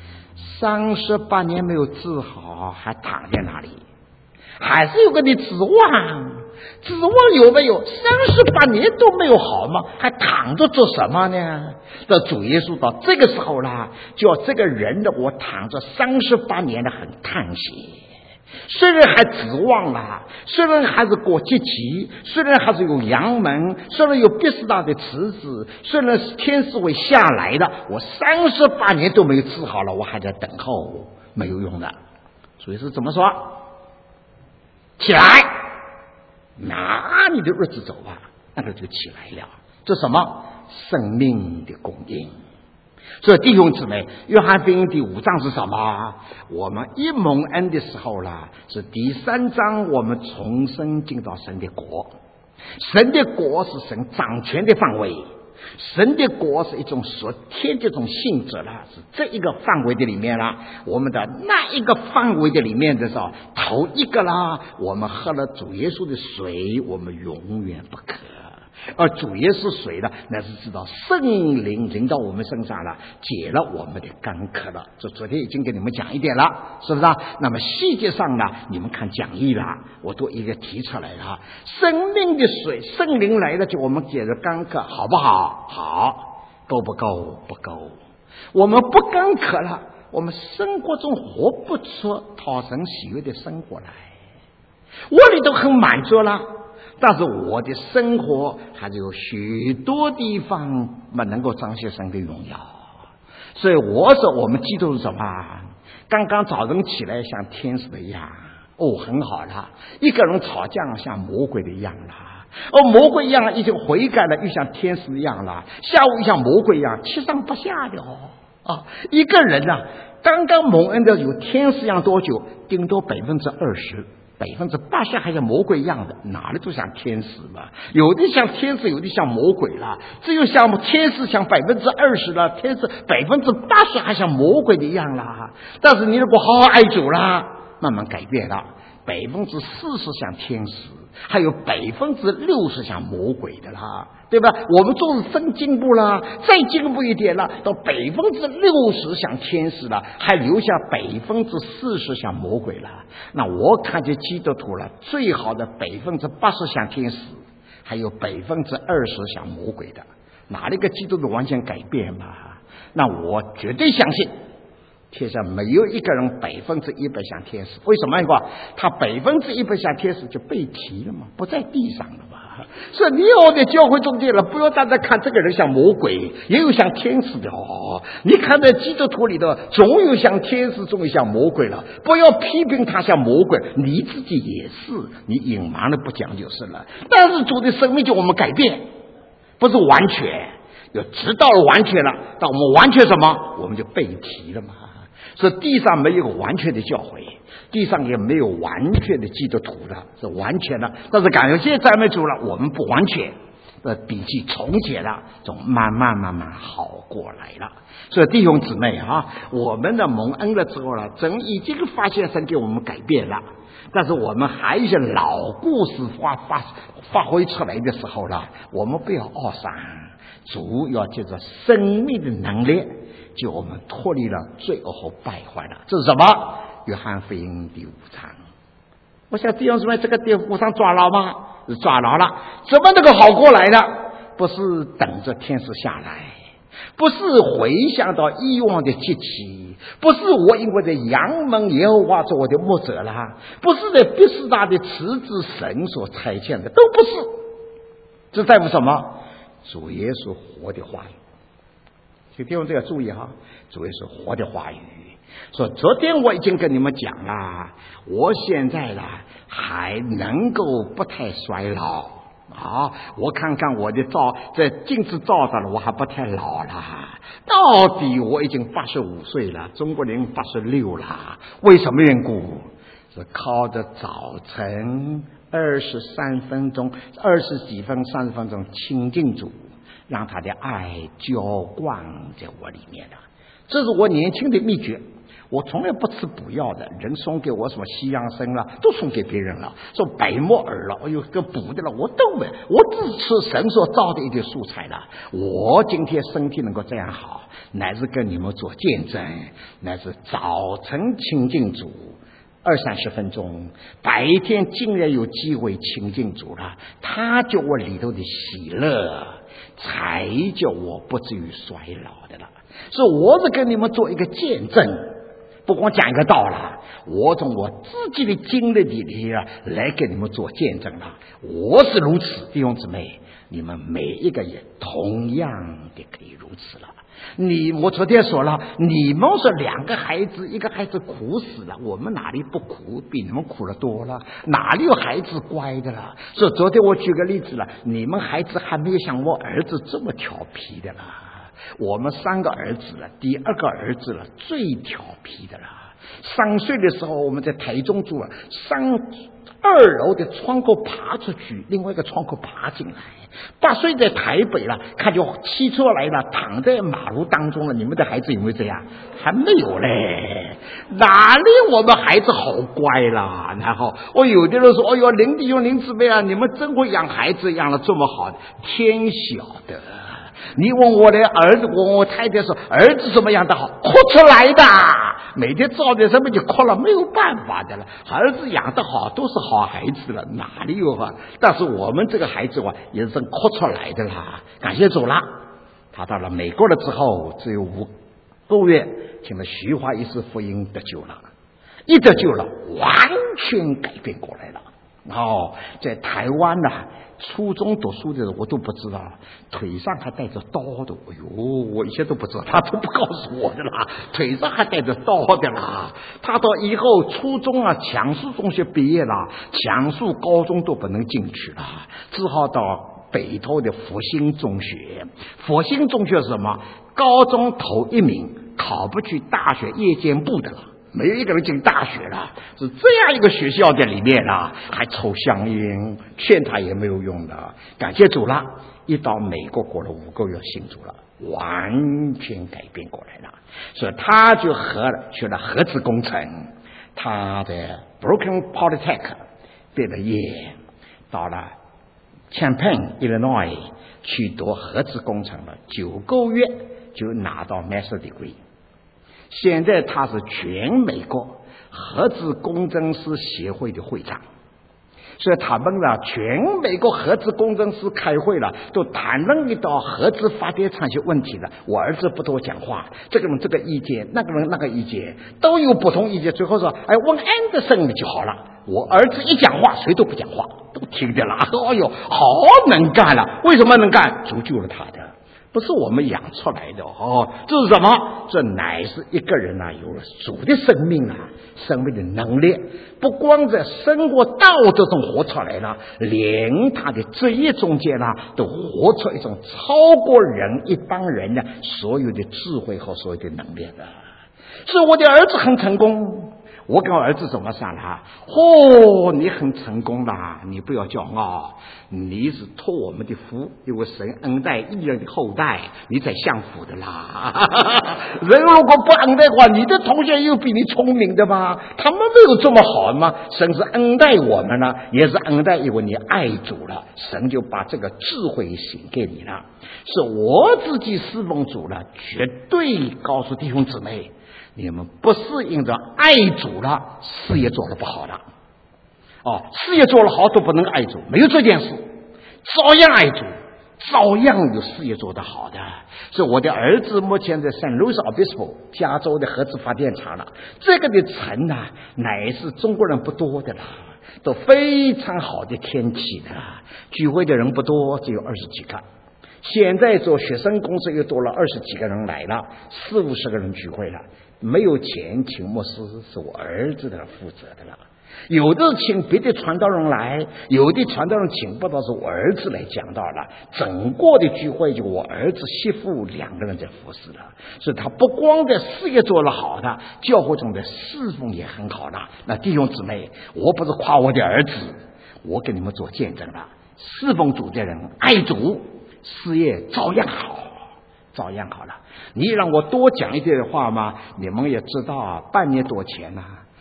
？38年没有治好，还躺在那里，还是有个你指望有没有？38年都没有好吗？还躺着做什么呢？这主耶稣到这个时候啦，叫这个人的我躺着38年了，很叹息。虽然还指望了，虽然还是过节期，虽然还是有阳门，虽然有毕士大的池子，虽然是天使会下来的，我38年都没有治好了，我还在等候，没有用的。所以是怎么说？起来，拿你的日子走吧，那个就起来了。这什么？生命的供应。所以弟兄姊妹，约翰福音第5章是什么？我们一蒙恩的时候啦，是第3章，我们重生进到神的国。神的国是神掌权的范围， 神的国是一种属天的一种性质了，是这一个范围的里面了。我们的那一个范围的里面的时候，头一个啦，我们喝了主耶稣的水，我们永远不渴。而主耶稣水呢，那是知道圣灵临到我们身上了，解了我们的干渴了。这昨天已经给你们讲一点了，是不是啊？那么细节上呢，你们看讲义了，我都一个提出来了。生命的水，圣灵来了，就我们解了干渴，好不好？好，够不够？不够。我们不干渴了，我们生活中活不出讨神喜悦的生活来。我里头很满足了。但是我的生活还是有许多地方能够彰显神的荣耀，所以我说我们基督徒什么？刚刚早晨起来像天使的一样，很好了。一个人吵架像魔鬼的一样了，魔鬼一样已经悔改了，又像天使一样了。下午像魔鬼一样七上八下的一个人啊，刚刚蒙恩的有天使一样多久？顶多20%。80%还像魔鬼一样的，哪里都像天使嘛？有的像天使，有的像魔鬼了。只有像天使像20%了，天使80%还像魔鬼的一样啦。但是你如果好好爱主啦，慢慢改变了，40%像天使，还有60%像魔鬼的啦，对吧？我们做真进步啦，再进步一点了，到60%像天使了，还留下40%像魔鬼了。那我看见基督徒了，最好的80%像天使，还有20%像魔鬼的，哪里个基督徒完全改变嘛？那我绝对相信天下没有一个人100%像天使。为什么？他100%像天使就被提了嘛，不在地上了嘛。所以你要在教会中间了，不要单单看这个人像魔鬼，也有像天使的你看在基督徒里头，总有像天使，总有像魔鬼了。不要批评他像魔鬼，你自己也是，你隐瞒了不讲就是了。但是主的生命就我们改变，不是完全，要知道了完全了，到我们完全什么，我们就被提了嘛。所以地上没有完全的教会，地上也没有完全的基督徒了，是完全了。但是感谢赞美主了，我们不完全，笔记重解了，总慢慢好过来了。所以弟兄姊妹我们的蒙恩了之后了，真已经发现神给我们改变了。但是我们还有一些老故事发挥出来的时候了，我们不要懊丧，主要借着生命的能力，就我们脱离了罪恶和败坏了。这是什么？约翰福音第5章。我想弟兄姊妹，这个第5章抓牢吗？抓牢了。怎么能够好过来了？不是等着天使下来，不是回想到以往的节期，不是我因为在阳门耶和华做我的牧者啦，不是在毕士大的辞职神所差遣的，都不是。这在乎什么？主耶稣活的话语。所以弟兄这要注意主耶稣活的话语。说昨天我已经跟你们讲了，我现在呢还能够不太衰老我看看我的在镜子照着了，我还不太老了。到底我已经85岁了，中国人86了。为什么缘故？是靠着早晨23分钟、20几分、30分钟亲近主，让他的爱浇灌在我里面了。这是我年轻的秘诀。我从来不吃补药的，人送给我什么西洋参了，都送给别人了，说白木耳了，跟补的了，我都没，我只吃神所造的一点蔬菜了。我今天身体能够这样好，乃是跟你们做见证，乃是早晨亲近主20-30分钟，白天竟然有机会亲近主了，他叫我里头的喜乐，才叫我不至于衰老的了。所以我是跟你们做一个见证，不光讲一个道了，我从我自己的经历里来给你们做见证了。我是如此，弟兄姊妹，你们每一个也同样的可以如此了。我昨天说了，你们说2个孩子，一个孩子苦死了，我们哪里不苦？比你们苦了多了，哪里有孩子乖的了？所以昨天我举个例子了，你们孩子还没有像我儿子这么调皮的了。我们3个儿子了，第2个儿子了最调皮的了。3岁的时候我们在台中住了， 2楼的窗口爬出去，另外一个窗口爬进来。8岁在台北了，看见汽车来了，躺在马路当中了。你们的孩子有没有这样？还没有嘞，哪里我们孩子好乖啦。然后有的人说，哎呦，林弟兄林姊妹啊，你们真会养孩子，养得这么好，天晓得。你问我的儿子，我太太说儿子怎么样的好，哭出来的，每天照着什么就哭了，没有办法的了。儿子养得好都是好孩子了，哪里有啊？但是我们这个孩子也是哭出来的啦。感谢主了，他到了美国了之后，只有5个月，听了徐华医师福音得救了，一得救了，完全改变过来了。在台湾呢，初中读书的时候我都不知道，腿上还带着刀的。哎呦，我以前都不知道，他都不告诉我的啦，腿上还带着刀的啦。他到以后初中啊，强恕中学毕业了，强恕高中都不能进去了，只好到北投的复兴中学。复兴中学是什么？高中头1名，考不去大学夜间部的了。没有一个人进大学了，是这样一个学校的里面啊，还抽香烟，劝他也没有用的。感谢主了，一到美国过了5个月信主了，完全改变过来了。所以他就学了核子工程，他的 Broken Polytech 毕了业，到了 Champaign Illinois 去读核子工程了，9个月就拿到 Master Degree。现在他是全美国核子工程师协会的会长，所以他们呢，全美国核子工程师开会了，都谈论一到核子发电厂些问题了。我儿子不多讲话，这个人这个意见，那个人那个意见，都有不同意见。最后说，问安德森就好了。我儿子一讲话，谁都不讲话，都听着了。哎呦，好能干了！为什么能干？主救了他的。不是我们养出来的这是什么？这乃是一个人有了主的生命生命的能力，不光在生活道德中活出来了，连他的职业中间都活出一种超过人一般人的所有的智慧和所有的能力的。所以我的儿子很成功。我跟我儿子怎么想他？你很成功啦，你不要骄傲，你是托我们的福，因为神恩待义人的后代，你才享福的啦。人如果不恩待的话，你的同学有比你聪明的吗？他们没有这么好吗？神是恩待我们了，也是恩待，因为你爱主了，神就把这个智慧显给你了。是我自己侍奉主了，绝对告诉弟兄姊妹，你们不是因着爱主了，事业做得不好了。事业做得好都不能爱主，没有这件事，照样爱主，照样有事业做得好的。所以我的儿子目前在圣路易斯 Obispo 加州的核子发电厂了，这个的城乃是中国人不多的啦，都非常好的天气的，聚会的人不多，只有20几个。现在做学生公司又多了20几个人来了，40-50个人聚会了。没有钱请牧师，是我儿子的负责的了。有的请别的传道人来，有的传道人请不到，是我儿子来讲道了。整个的聚会就我儿子媳妇2个人在服侍了。所以他不光在事业做得好的，教会中的侍奉也很好了。那弟兄姊妹，我不是夸我的儿子，我给你们做见证了。侍奉主的人爱主，事业照样好，照样好了。你让我多讲一点的话吗？你们也知道半年多前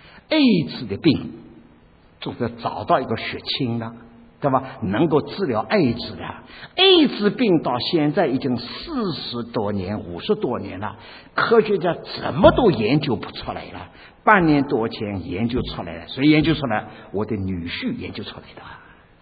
AIDS 的病就是找到一个血清了，对吧？能够治疗AIDS的AIDS 病到现在已经40多年、50多年了，科学家怎么都研究不出来了。半年多前研究出来了，谁研究出来？我的女婿研究出来的。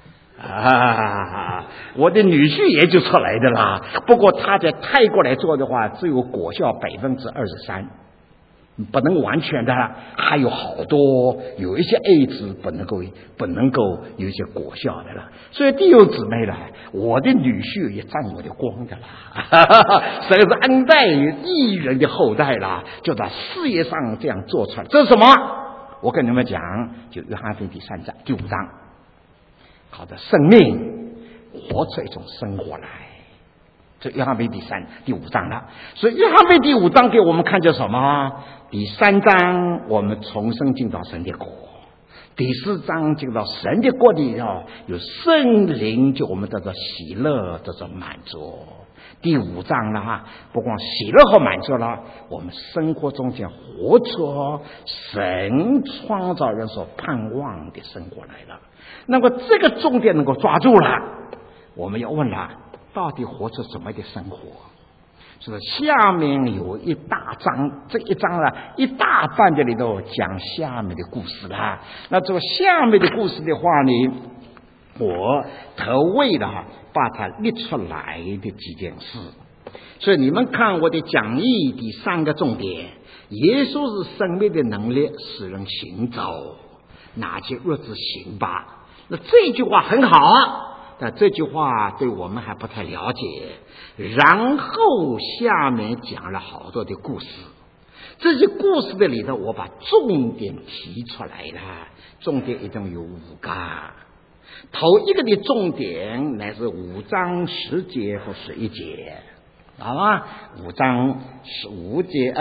我的女婿研究出来的啦。不过他在泰国来做的话，只有果效23%，不能完全的，还有好多有一些AIDS不能够有一些果效的了。所以弟兄姊妹了，我的女婿也沾我的光的啦。神是恩待义人的后代啦，就在事业上这样做出来。这是什么？我跟你们讲，就约翰福音第3章第5章。靠着生命活出一种生活来，这约翰福音第5章了。所以约翰福音第5章给我们看见什么？第3章我们重生进到神的国， 第4章讲到神的国里有圣灵，就我们得到喜乐，得到满足。第5章了不光喜乐和满足了，我们生活中间活出神创造人所盼望的生活来了。那么这个重点能够抓住了，我们要问了，到底活出什么的生活？是下面有一大章，这一章一大半的里头讲下面的故事啦。那这个下面的故事的话呢，我特为了把它列出来的几件事。所以你们看我的讲义第3个重点，耶稣是生命的能力，使人行走，拿起日子行吧。那这句话很好但这句话对我们还不太了解。然后下面讲了好多的故事，这些故事的里头我把重点提出来了，重点一共有5个。头一个的重点乃是5章10节和11节，好吗？5章10节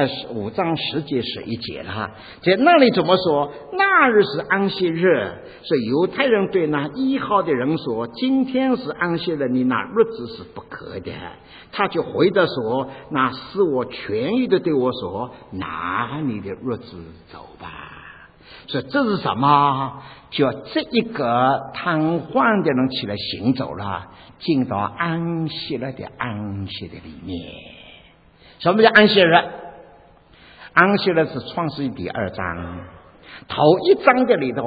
11节了。在那里怎么说？那日是安息日，所以犹太人对那1号的人说，今天是安息日，你那日子是不可的。他就回答说，那使我痊愈的对我说，拿你的日子走吧。所以这是什么？就这一个瘫痪的人起来行走了，进到安息日的安息的里面。什么叫安息日？安息日是创世记第2章，头1章的里头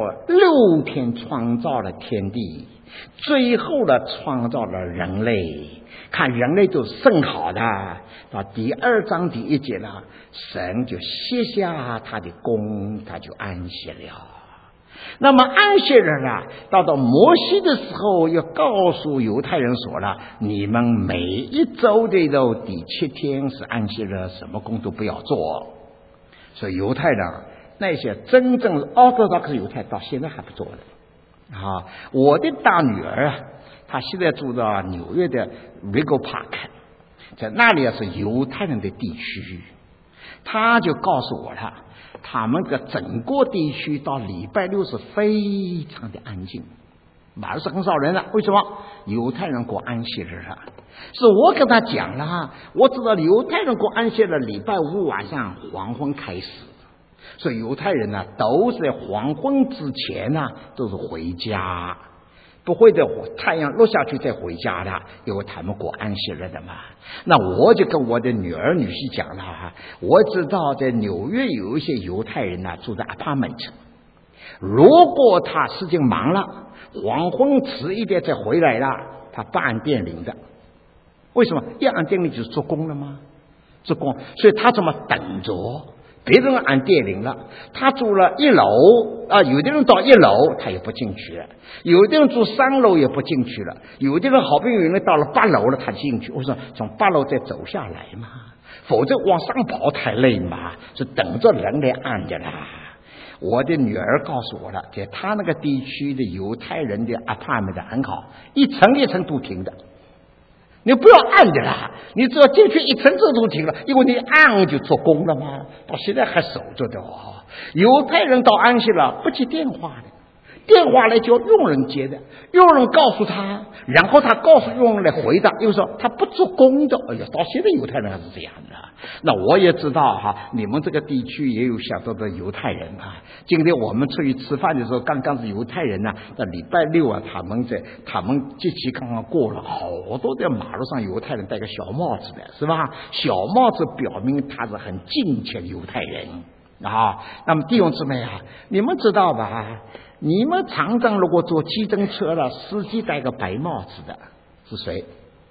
6天创造了天地，最后呢创造了人类，看人类都甚好的。到第2章第1节呢，神就卸下他的功，他就安息了。那么安息日到摩西的时候又告诉犹太人说了，你们每一周的第7天是安息日，什么工都不要做。所以犹太人那些真正orthodox犹太到现在还不做的我的大女儿她现在住到纽约的 Rego Park， 在那里是犹太人的地区。她就告诉我了，他们的整个地区到礼拜6是非常的安静，马上很少人了。为什么？犹太人过安息日了。是我跟他讲了，我知道犹太人过安息日礼拜5晚上黄昏开始，所以犹太人都是在黄昏之前都是回家，不会的太阳落下去再回家的，因为他们过安息日的嘛。那我就跟我的女婿讲了我知道在纽约有一些犹太人住在 apartment， 如果他时间忙了，黄昏迟一点再回来了，他不按电铃的。为什么？一按电铃就是做工了吗？做工，所以他怎么等着别人按电铃了，他住了1楼有的人到1楼他也不进去了，有的人住3楼也不进去了，有的人好不容易到了8楼了他进去。我说从8楼再走下来嘛，否则往上跑太累嘛，是等着人来按的啦。我的女儿告诉我了，在他那个地区的犹太人的 apartment 很好，一层一层都停的，你不要按的啦，你只要进去一层这都停了，因为你按就做工了嘛，到现在还守着的犹太人到安息了不接电话的，电话来叫佣人接的，佣人告诉他，然后他告诉佣人来回答，因为说他不做工的。哎呀，到现在犹太人还是这样的。那我也知道你们这个地区也有许多的犹太人今天我们出去吃饭的时候，刚刚是犹太人在礼拜6他们节期刚刚过了，好多在马路上犹太人戴个小帽子的，是吧？小帽子表明他是很敬虔的犹太人那么弟兄姊妹你们知道吧？你们常常如果坐计程车了，司机戴个白帽子的是谁？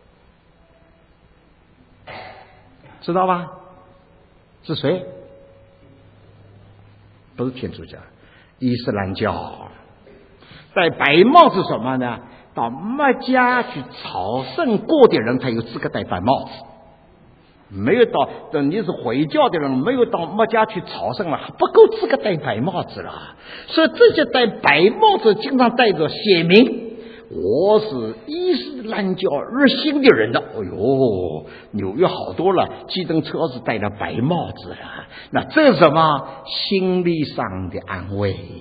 知道吧？是谁？不是天主教，伊斯兰教。戴白帽子什么呢？到麦加去朝圣过的人才有资格戴白帽子，没有到你是回教的人，没有到麦加去朝圣了，不够资格戴白帽子了。所以这些戴白帽子经常带着写明我是伊斯兰教热心的人的。哎呦，纽约好多了，计程车是戴了白帽子了。那这是什么？心理上的安慰。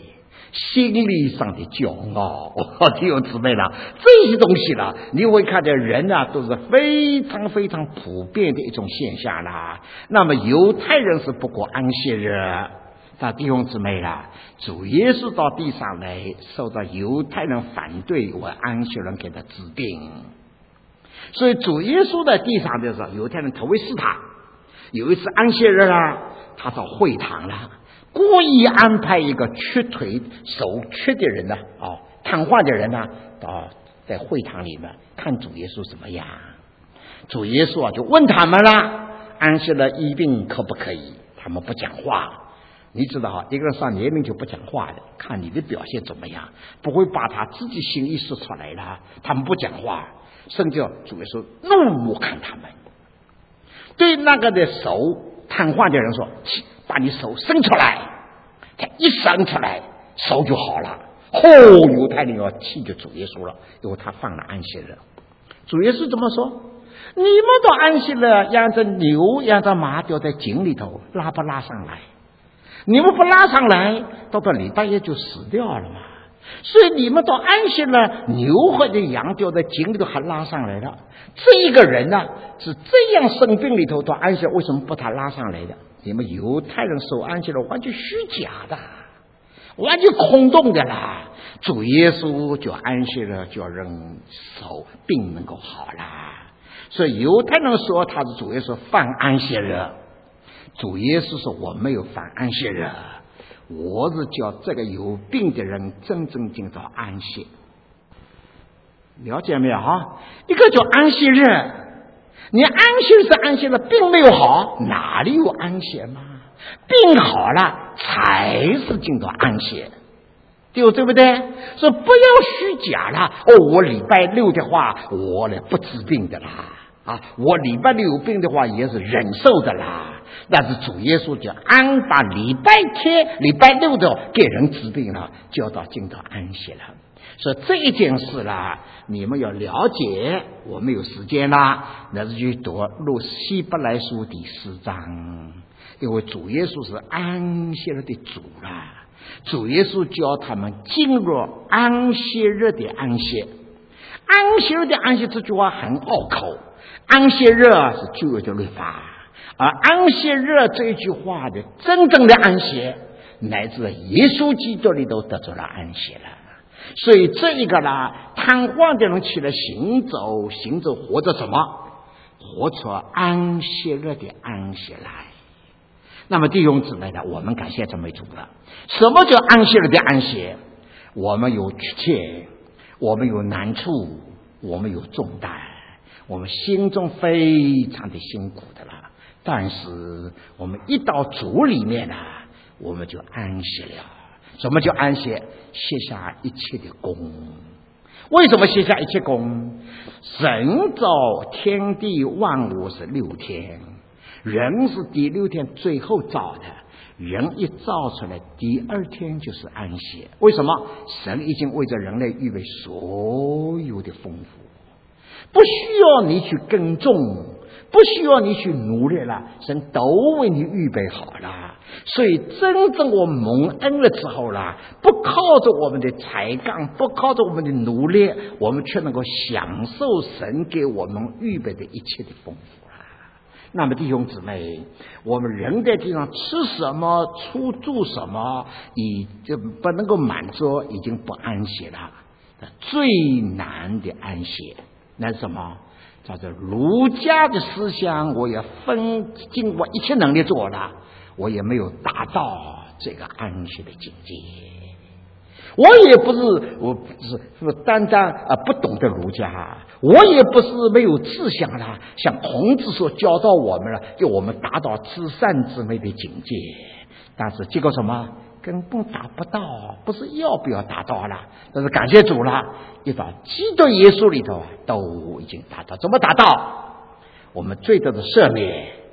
心理上的骄傲。弟兄姊妹啦，这些东西啦，你会看见人啊，都是非常非常普遍的一种现象啦。那么犹太人是不过安息日，但弟兄姊妹啦，主耶稣到地上来，受到犹太人反对，为安息人给他治病。所以主耶稣在地上的时候，犹太人特别试他。有一次安息日啦，他到会堂了，故意安排一个瘸腿手瘸的人呢，瘫痪的人呢，在会堂里面看主耶稣怎么样。主耶稣啊就问他们了，安息日医病可不可以？他们不讲话。你知道一个人上年龄就不讲话的，看你的表现怎么样，不会把他自己心意说出来了。他们不讲话，甚至主耶稣怒目看他们，对那个的手瘫痪的人说：“把你手伸出来。”他一伸出来，手就好了。犹太人要气就主耶稣了，因为他放了安息日。主耶稣怎么说？你们都安息日，养着牛养着马丢在井里头，拉不拉上来？你们不拉上来，到礼拜一就死掉了嘛。所以你们到安息了，牛或者羊掉在井里头还拉上来了。这一个人呢，是这样生病里头到安息，为什么不他拉上来的？你们犹太人守安息了，完全虚假的，完全空洞的啦。主耶稣就安息了，叫人手病能够好啦。所以犹太人说他是主耶稣犯安息日，主耶稣说我没有犯安息日，我是叫这个有病的人真正进到安息。了解没有哈？一个叫安息日，你安息是安息了，病没有好，哪里有安息嘛？病好了才是进到安息，对不对？所以不要虚假啦。我礼拜六的话，我呢不治病的啦。我礼拜六有病的话也是忍受的啦。但是主耶稣就把礼拜天、礼拜六的给人治病了，就要进到安息了。所以这一件事啦，你们要了解。我们有时间啦，那是去读希伯来书第4章，因为主耶稣是安息日的主啦。主耶稣教他们进入安息日的安息。安息日的安息这句话很拗口，安息日是旧约的律法，而安息日这一句话的真正的安息，乃至耶稣基督里都得着了安息了。所以这一个啦，瘫痪的人起来行走，活着什么？活出安息日的安息来。那么弟兄姊妹呢，我们感谢赞美主了。什么叫安息日的安息？我们有缺陷，我们有难处，我们有重担，我们心中非常的辛苦的啦。但是我们一到主里面呢，我们就安息了。什么叫安息？卸下一切的功。为什么卸下一切功？神造天地万物是6天，人是第6天最后造的，人一造出来，第2天就是安息。为什么？神已经为着人类预备所有的丰富，不需要你去耕种，不需要你去努力了，神都为你预备好了。所以真正我蒙恩了之后啦，不靠着我们的才干，不靠着我们的努力，我们却能够享受神给我们预备的一切的丰富啦。那么弟兄姊妹，我们人在地上吃什么住什么，已经不能够满足，已经不安息了。最难的安息那是什么？叫做儒家的思想，我也尽我一切能力做了，我也没有达到这个安息的境界。我是单单不懂得儒家，我也不是没有志向啦，像孔子所教导我们了，给我们达到至善至美的境界。但是结果什么？根本达不到，不是要不要达到了，但是感谢主了，一到基督耶稣里头都已经达到。怎么达到？我们罪得的赦免，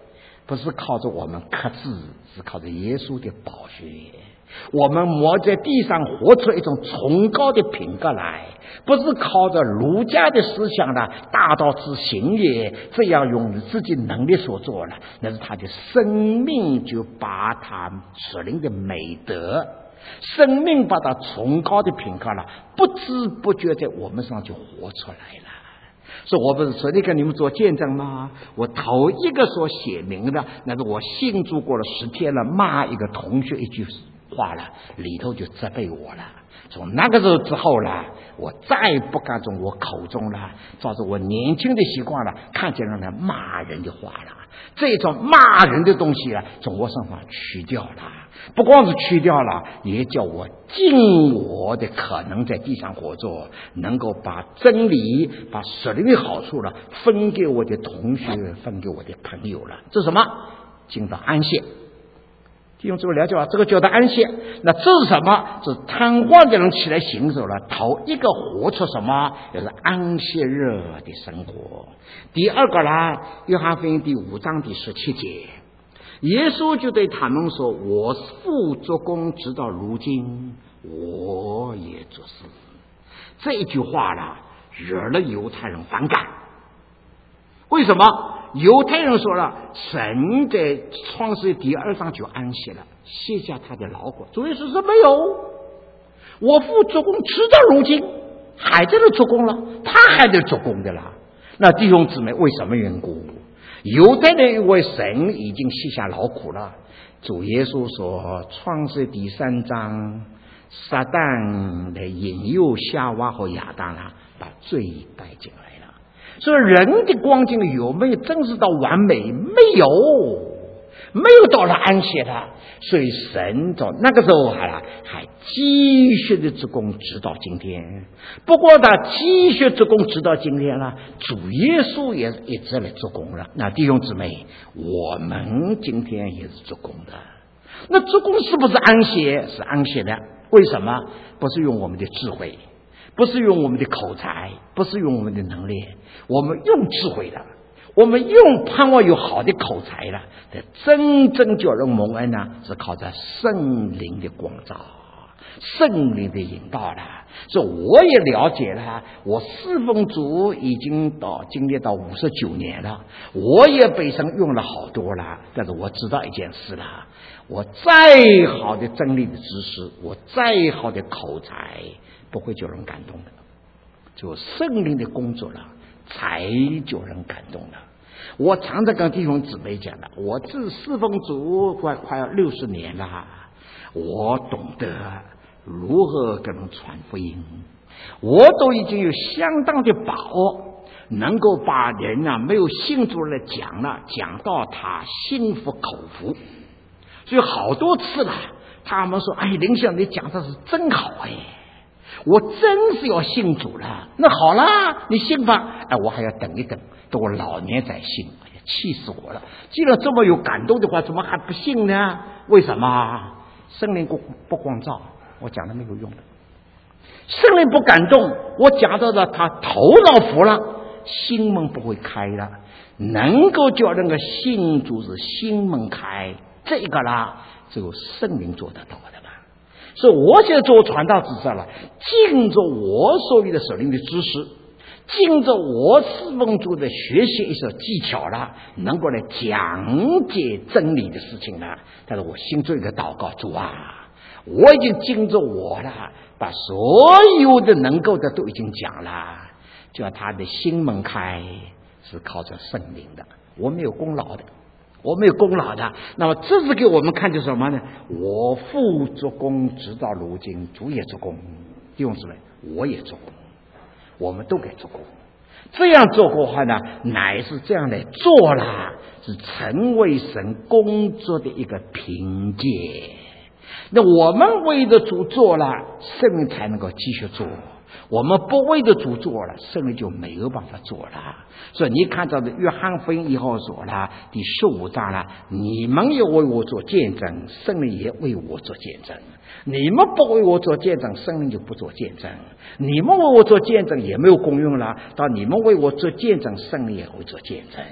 不是靠着我们克制，是靠着耶稣的宝血。我们磨在地上活出一种崇高的品格来，不是靠着儒家的思想呢，大道之行也，这样用自己能力所做了，那是他的生命就把他属灵的美德，生命把他崇高的品格了，不知不觉在我们身上就活出来了。所以我不是昨天跟你们做见证吗？我头一个所写明的，那是我信主过了10天了，骂一个同学一句话了，里头就责备我了。从那个时候之后了，我再不敢从我口中了，照着我年轻的习惯了，看见人来骂人的话了。这种骂人的东西啊，从我身上去掉了，不光是去掉了，也叫我尽我的可能在地上活着，能够把真理、把属灵的好处了分给我的同学，分给我的朋友了。这是什么？进到安息。弟兄姊妹了解吧？这个叫做安息。那这是什么？是瘫痪的人起来行走了，头一个活出什么？就是安息日的生活。第二个呢，约翰福音第5章第17节，耶稣就对他们说：“我父做工直到如今，我也做事。”这一句话呢，惹了犹太人反感。为什么？犹太人说了，神在创世第2章就安息了，卸下他的劳苦。主耶稣说没有，我父做工直到如今，还在那做工了，他还在做工的啦。那弟兄姊妹，为什么缘故？犹太人因为神已经卸下劳苦了。主耶稣说，创世第3章，撒旦来引诱夏娃和亚当啊，把罪带进来了。所以人的光景有没有真实到完美？没有到了安息的。所以神到那个时候还继续的做工直到今天。不过他继续做工直到今天了，主耶稣也一直来做工了。那弟兄姊妹，我们今天也是做工的。那做工是不是安息？是安息的。为什么？不是用我们的智慧，不是用我们的口才，不是用我们的能力，我们用智慧的，我们用盼望有好的口才了，真正叫人蒙恩呢，是靠着圣灵的光照，圣灵的引导了。所以我也了解了，我侍奉主已经经历到59年了，我也被神用了好多了。但是我知道一件事了，我再好的真理的知识，我再好的口才，不会叫人感动的。就圣灵的工作了，才叫人感动的。我常常跟弟兄姊妹讲了，我自侍奉主快要60年了，我懂得如何跟人传福音，我都已经有相当的把握，能够把人没有信主来讲到他心服口服。所以好多次了，他们说：“哎，林兄，你讲的是真好哎，我真是要信主了。”那好啦，你信吧。哎，我还要等一等，等我老年再信。哎呀，气死我了！既然这么有感动的话，怎么还不信呢？为什么？圣灵不光照，我讲的没有用的。圣灵不感动，我讲到了他头脑服了，心门不会开了。能够叫人个信主是心门开，这个啦，只有圣灵做得到的吧。所以我现在做传道之者了，尽着我所有的属灵的知识，尽着我侍奉主的学习一些技巧了，能够来讲解真理的事情了。但是我心中一个祷告，主啊，我已经尽着我了，把所有的能够的都已经讲了，叫他的心门开，是靠着圣灵的，我没有功劳的。那么这是给我们看见什么呢？我父做工直到如今，主也做工，弟兄姊妹，我也做工，我们都该做工。这样做过后呢，乃是这样来做啦，是成为神工作的一个凭借。那我们为着主做了，圣灵才能够继续做。我们不为着主做了，圣灵就没有办法做了。所以你看到的约翰福音以后说了，第15章了，你们也为我做见证，圣灵也为我做见证。你们不为我做见证，圣灵就不做见证。你们为我做见证也没有功用了，到你们为我做见证，圣灵也会做见证。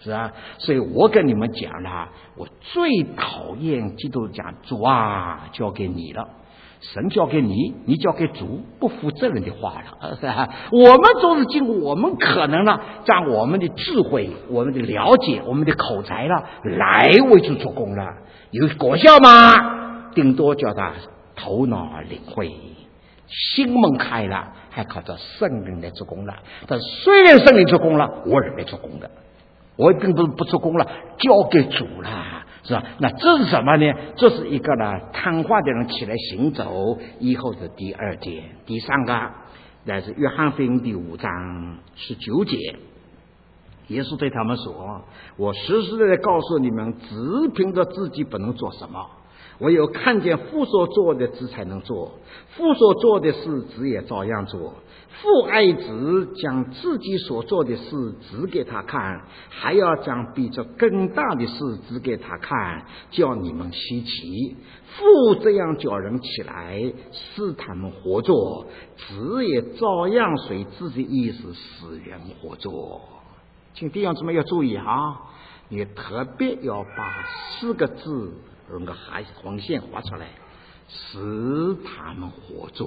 是吧？所以我跟你们讲了，我最讨厌基督讲主啊，交给你了。神交给你，你交给主，不负责任的话了，是吧？我们总是尽我们可能了，将我们的智慧、我们的了解、我们的口才了，来为主做工了。有果效吗？顶多叫他头脑领会，心门开了，还靠着圣灵来做工了。但虽然圣灵做工了，我仍然做工的，我并不做工了，交给主了。是吧？那这是什么呢？这是一个呢，瘫痪的人起来行走以后的第二点。第三个，那是约翰福音第5章19节，耶稣对他们说：“我实实在在告诉你们，只凭着自己不能做什么，唯有看见父所做的，子才能做；父所做的事，子也照样做。父爱子，将自己所做的事指给他看，还要将比这更大的事指给他看，叫你们稀奇。父这样叫人起来，使他们活着，子也照样随自己意思使人活着。”请弟兄姊妹要注意啊，你特别要把4个字用个红线画出来，使他们活着。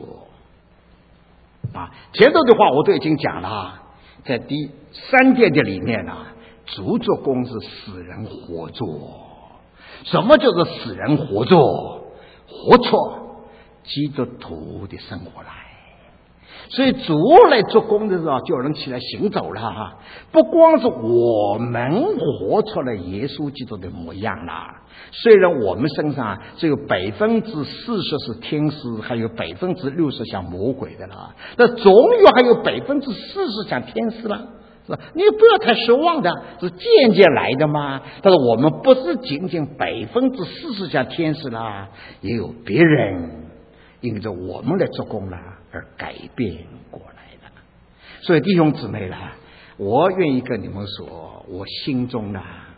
前头的话我都已经讲了，在第3点的里面主做工是使人活着。什么叫做使人活着？活出基督徒的生活来。所以主来做工的时候，就有人起来行走了。不光是我们活出了耶稣基督的模样了，虽然我们身上只有40%是天使，还有60%像魔鬼的了，但总有还有40%像天使了。是吧？你不要太失望的，是渐渐来的嘛。但是我们不是仅仅40%像天使啦，也有别人因着我们来做工了而改变过来的。所以弟兄姊妹啦，我愿意跟你们说，我心中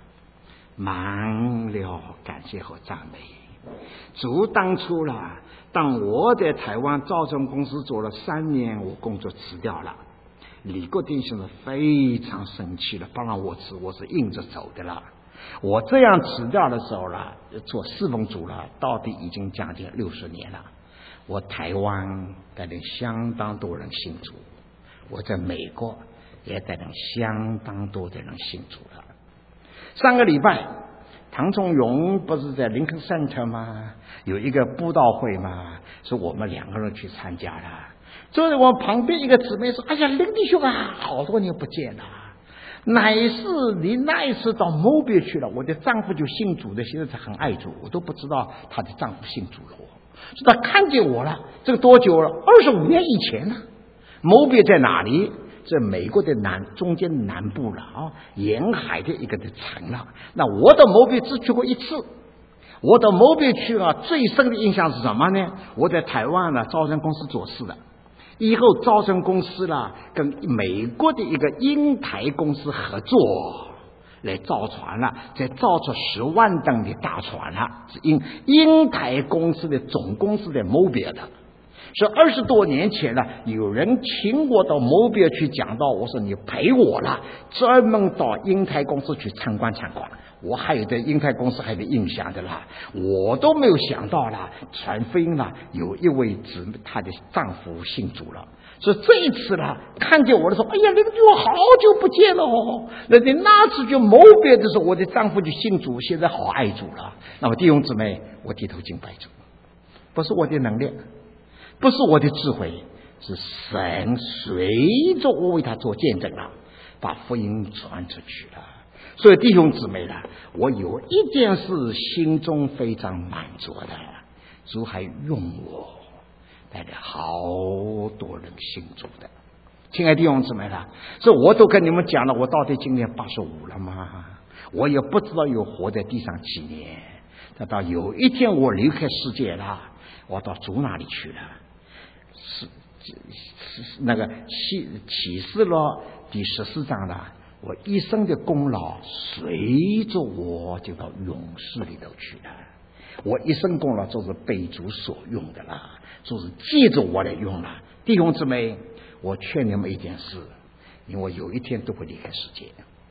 满了感谢和赞美。主当初当我在台湾造船公司做了3年，我工作辞掉了。李国定先生非常生气了，不让我辞，我是硬着走的了。我这样辞掉的时候做侍奉主到底已经将近60年了。我台湾带领相当多人信主，我在美国也带领相当多的人信主了。上个礼拜唐仲荣不是在林肯 Center 吗？有一个布道会嘛，是我们2个人去参加了。坐在我旁边一个姊妹说：“哎呀，林弟兄好多年不见了。乃是你那一次到某别去了，我的丈夫就信主的，现在很爱主，我都不知道她的丈夫信主了。是他看见我了，这个多久了？25年以前了。某别在哪里？在美国的中间南部了沿海的一个的城了。那我到某别只去过1次。我到某别去最深的印象是什么呢？我在台湾造船公司做事的。以后造船公司跟美国的一个英台公司合作来造船了，再造出10万吨的大船了，是英台公司的总公司的某别的。是20多年前有人请我到某别去讲道，我说你陪我了，专门到英台公司去参观参观。我还有对英台公司还有印象的我都没有想到传福音有一位她的丈夫信主了。所以这一次看见我的时候，哎呀，林弟兄好久不见了那你那次就某别的时候，我的丈夫就信主，现在好爱主了。那么弟兄姊妹，我低头敬拜主，不是我的能力，不是我的智慧，是神随着我为他做见证了，把福音传出去了。所以弟兄姊妹我有一件事心中非常满足的，主还用我带来好多人信主的。亲爱的弟兄姊妹所以我都跟你们讲了，我到底今年85了吗？我也不知道有活在地上几年。等到有一天我离开世界了，我到主那里去了。是那个启示录第14章我一生的功劳随着我就到勇士里头去了。我一生功劳就是被主所用的啦，就是借着我来用了。弟兄姊妹，我劝你们一件事，因为我有一天都会离开世界。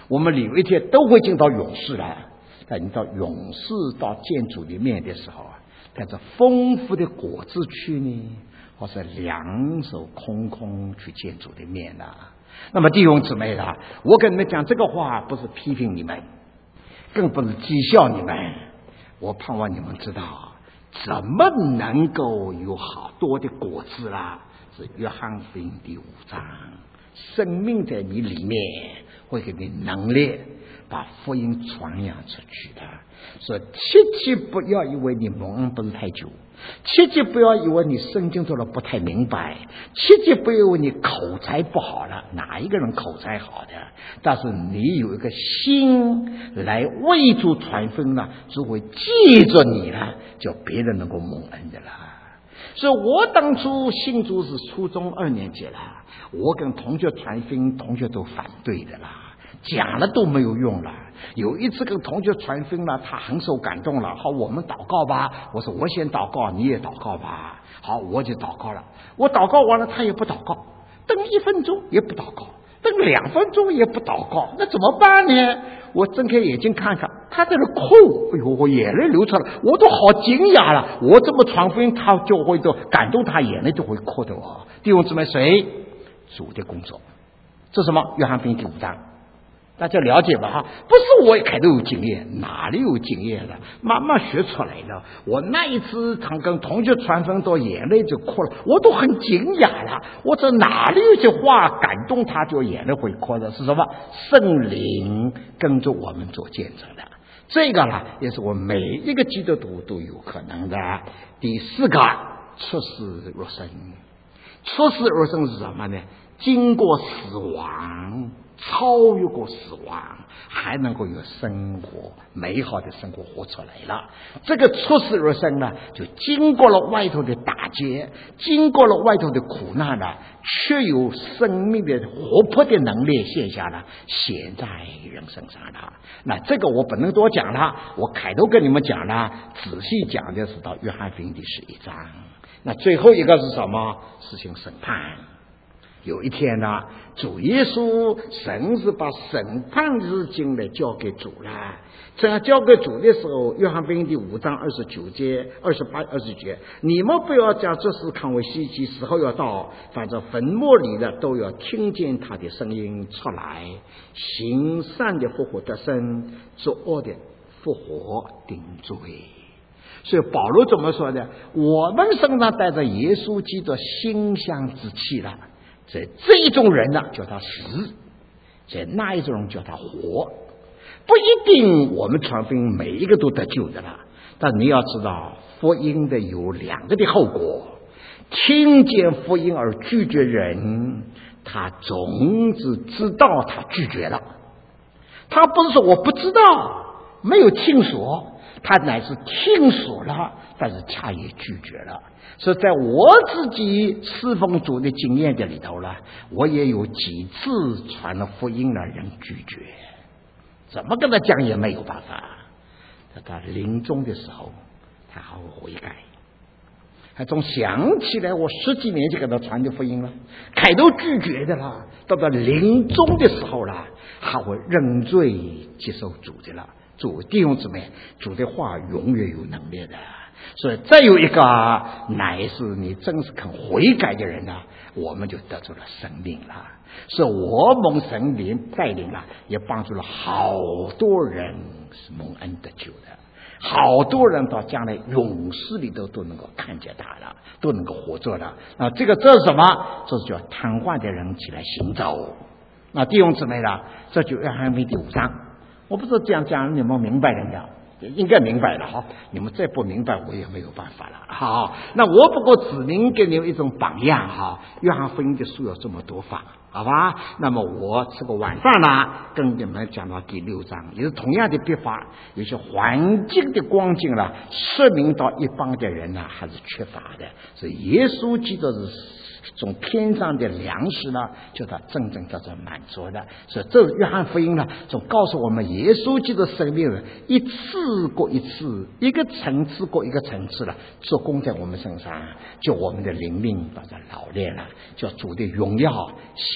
我们有一天都会进到永世了。但你到永世到见主的面的时候啊，带着丰富的果子去呢，或是两手空空去见主的面呢？那么弟兄姊妹啊，我跟你们讲这个话，不是批评你们，更不是讥笑你们。我盼望你们知道，怎么能够有好多的果子啦？是约翰福音第5章，生命在你里面会给你能力，把福音传扬出去的。所以切不要以为你蒙恩不是太久，切不要以为你圣经读了不太明白，切不要以为你口才不好了。哪一个人口才好的？但是你有一个心来为主传福音了，就会记着你了，叫别人能够蒙恩的了。所以我当初信主是初中2年级了，我跟同学传福音，同学都反对的啦，讲了都没有用了。有一次跟同学传福音了，他很受感动了，好，我们祷告吧。我说我先祷告，你也祷告吧。好，我就祷告了。我祷告完了，他也不祷告，等1分钟也不祷告，等2分钟也不祷告，那怎么办呢？我睁开眼睛看看，他在那哭，哎呦，我眼泪流出来，我都好惊讶了。我这么传福音，他就会都感动，他眼泪就会哭的哦。弟兄姊妹，谁？主的工作。这是什么？约翰福音第5章。大家了解吧哈？不是我开头有经验，哪里有经验了？慢慢学出来的。我那一次常跟同学传福音，都眼泪就哭了，我都很惊讶了。我这哪里有些话感动他，就眼泪会哭的？是什么？圣灵跟着我们做见证的。这个呢，也是我每一个基督徒都有可能的。第4个，出世入生。出世入生是什么呢？经过死亡，超越过死亡，还能够有生活，美好的生活活出来了。这个出世入生呢，就经过了外头的打击，经过了外头的苦难了，却有生命的活泼的能力现下了，显在人身上了。那这个我不能多讲了，我开头跟你们讲了，仔细讲的是到约翰福音第11章。那最后一个是什么？实行审判。有一天呢，主耶稣神是把审判日经来交给主了。这样交给主的时候，约翰福音第5章29节、28、29节，你们不要将这事看为稀奇，时候要到，反正坟墓里的都要听见他的声音出来，行善的复活得生，作恶的复活定罪。所以保罗怎么说呢？我们身上带着耶稣基督馨香之气了。这一种人呢，叫他死；那一种人叫他活。不一定我们传福音每一个都得救的了，但你要知道，福音的有2个的后果。听见福音而拒绝人，他总是知道他拒绝了。他不是说我不知道，没有听说，他乃是听说了，但是他也拒绝了。所以在我自己侍奉主的经验的里头了，我也有几次传了福音了，人拒绝，怎么跟他讲也没有办法。在他临终的时候，他还会悔改。还总想起来我10几年就给他传的福音了，开头拒绝的了，到了临终的时候了，还会认罪接受主的了。主弟兄姊妹，主的话永远有能力的。所以再有一个，乃是你真是肯悔改的人呢，我们就得出了生命了。所以我蒙神灵带领了，也帮助了好多人是蒙恩得救的，好多人到将来永世里头都能够看见他了，都能够活着了。啊，这是什么？这是叫瘫痪的人起来行走。那弟兄姊妹了，这就约翰福音第5章。我不是这样讲，你们明白了的，应该明白了哈。你们再不明白，我也没有办法了。好，那我不过只能给你们一种榜样哈。约翰福音的书有这么多法，好吧？那么我这个晚上呢，跟你们讲到第6章，也是同样的笔法，有些环境的光景了，说明到一帮的人呢还是缺乏的。所以耶稣基督是从天上的粮食呢，就他真正得到满足的。所以这约翰福音呢，就告诉我们耶稣基督生命一次过一次，一个层次过一个层次了，做工在我们身上，就我们的灵命把它老练了，叫主的荣耀显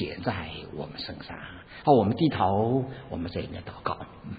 显在我们身上。好，我们低头，我们在里面祷告。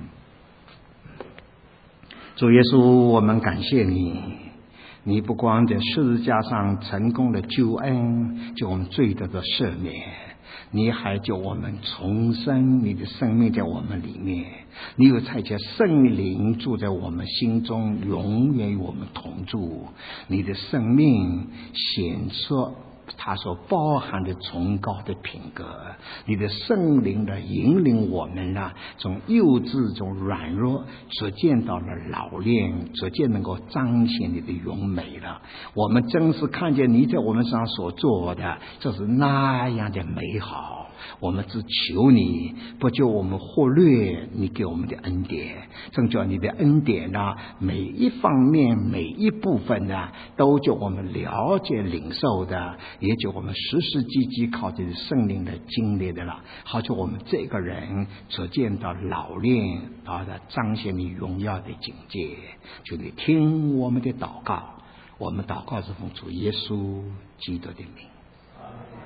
主耶稣，我们感谢你，你不光在十字架上成功的救恩，救我们罪得的赦免，你还救我们重生，你的生命在我们里面，你有差遣圣灵住在我们心中，永远与我们同住。你的生命显出它所包含的崇高的品格，你的圣灵的引领我们从幼稚从软弱逐渐到了老练，逐渐能够彰显你的荣美了。我们真是看见你在我们身上所做的，这是那样的美好。我们只求你不就我们忽略你给我们的恩典，正叫你的恩典每一方面每一部分都叫我们了解领受的，也就我们实实际际靠着圣灵的经历的了，好叫我们这个人逐渐到老练，到了彰显你荣耀的境界。求你听我们的祷告，我们祷告是奉主耶稣基督的名。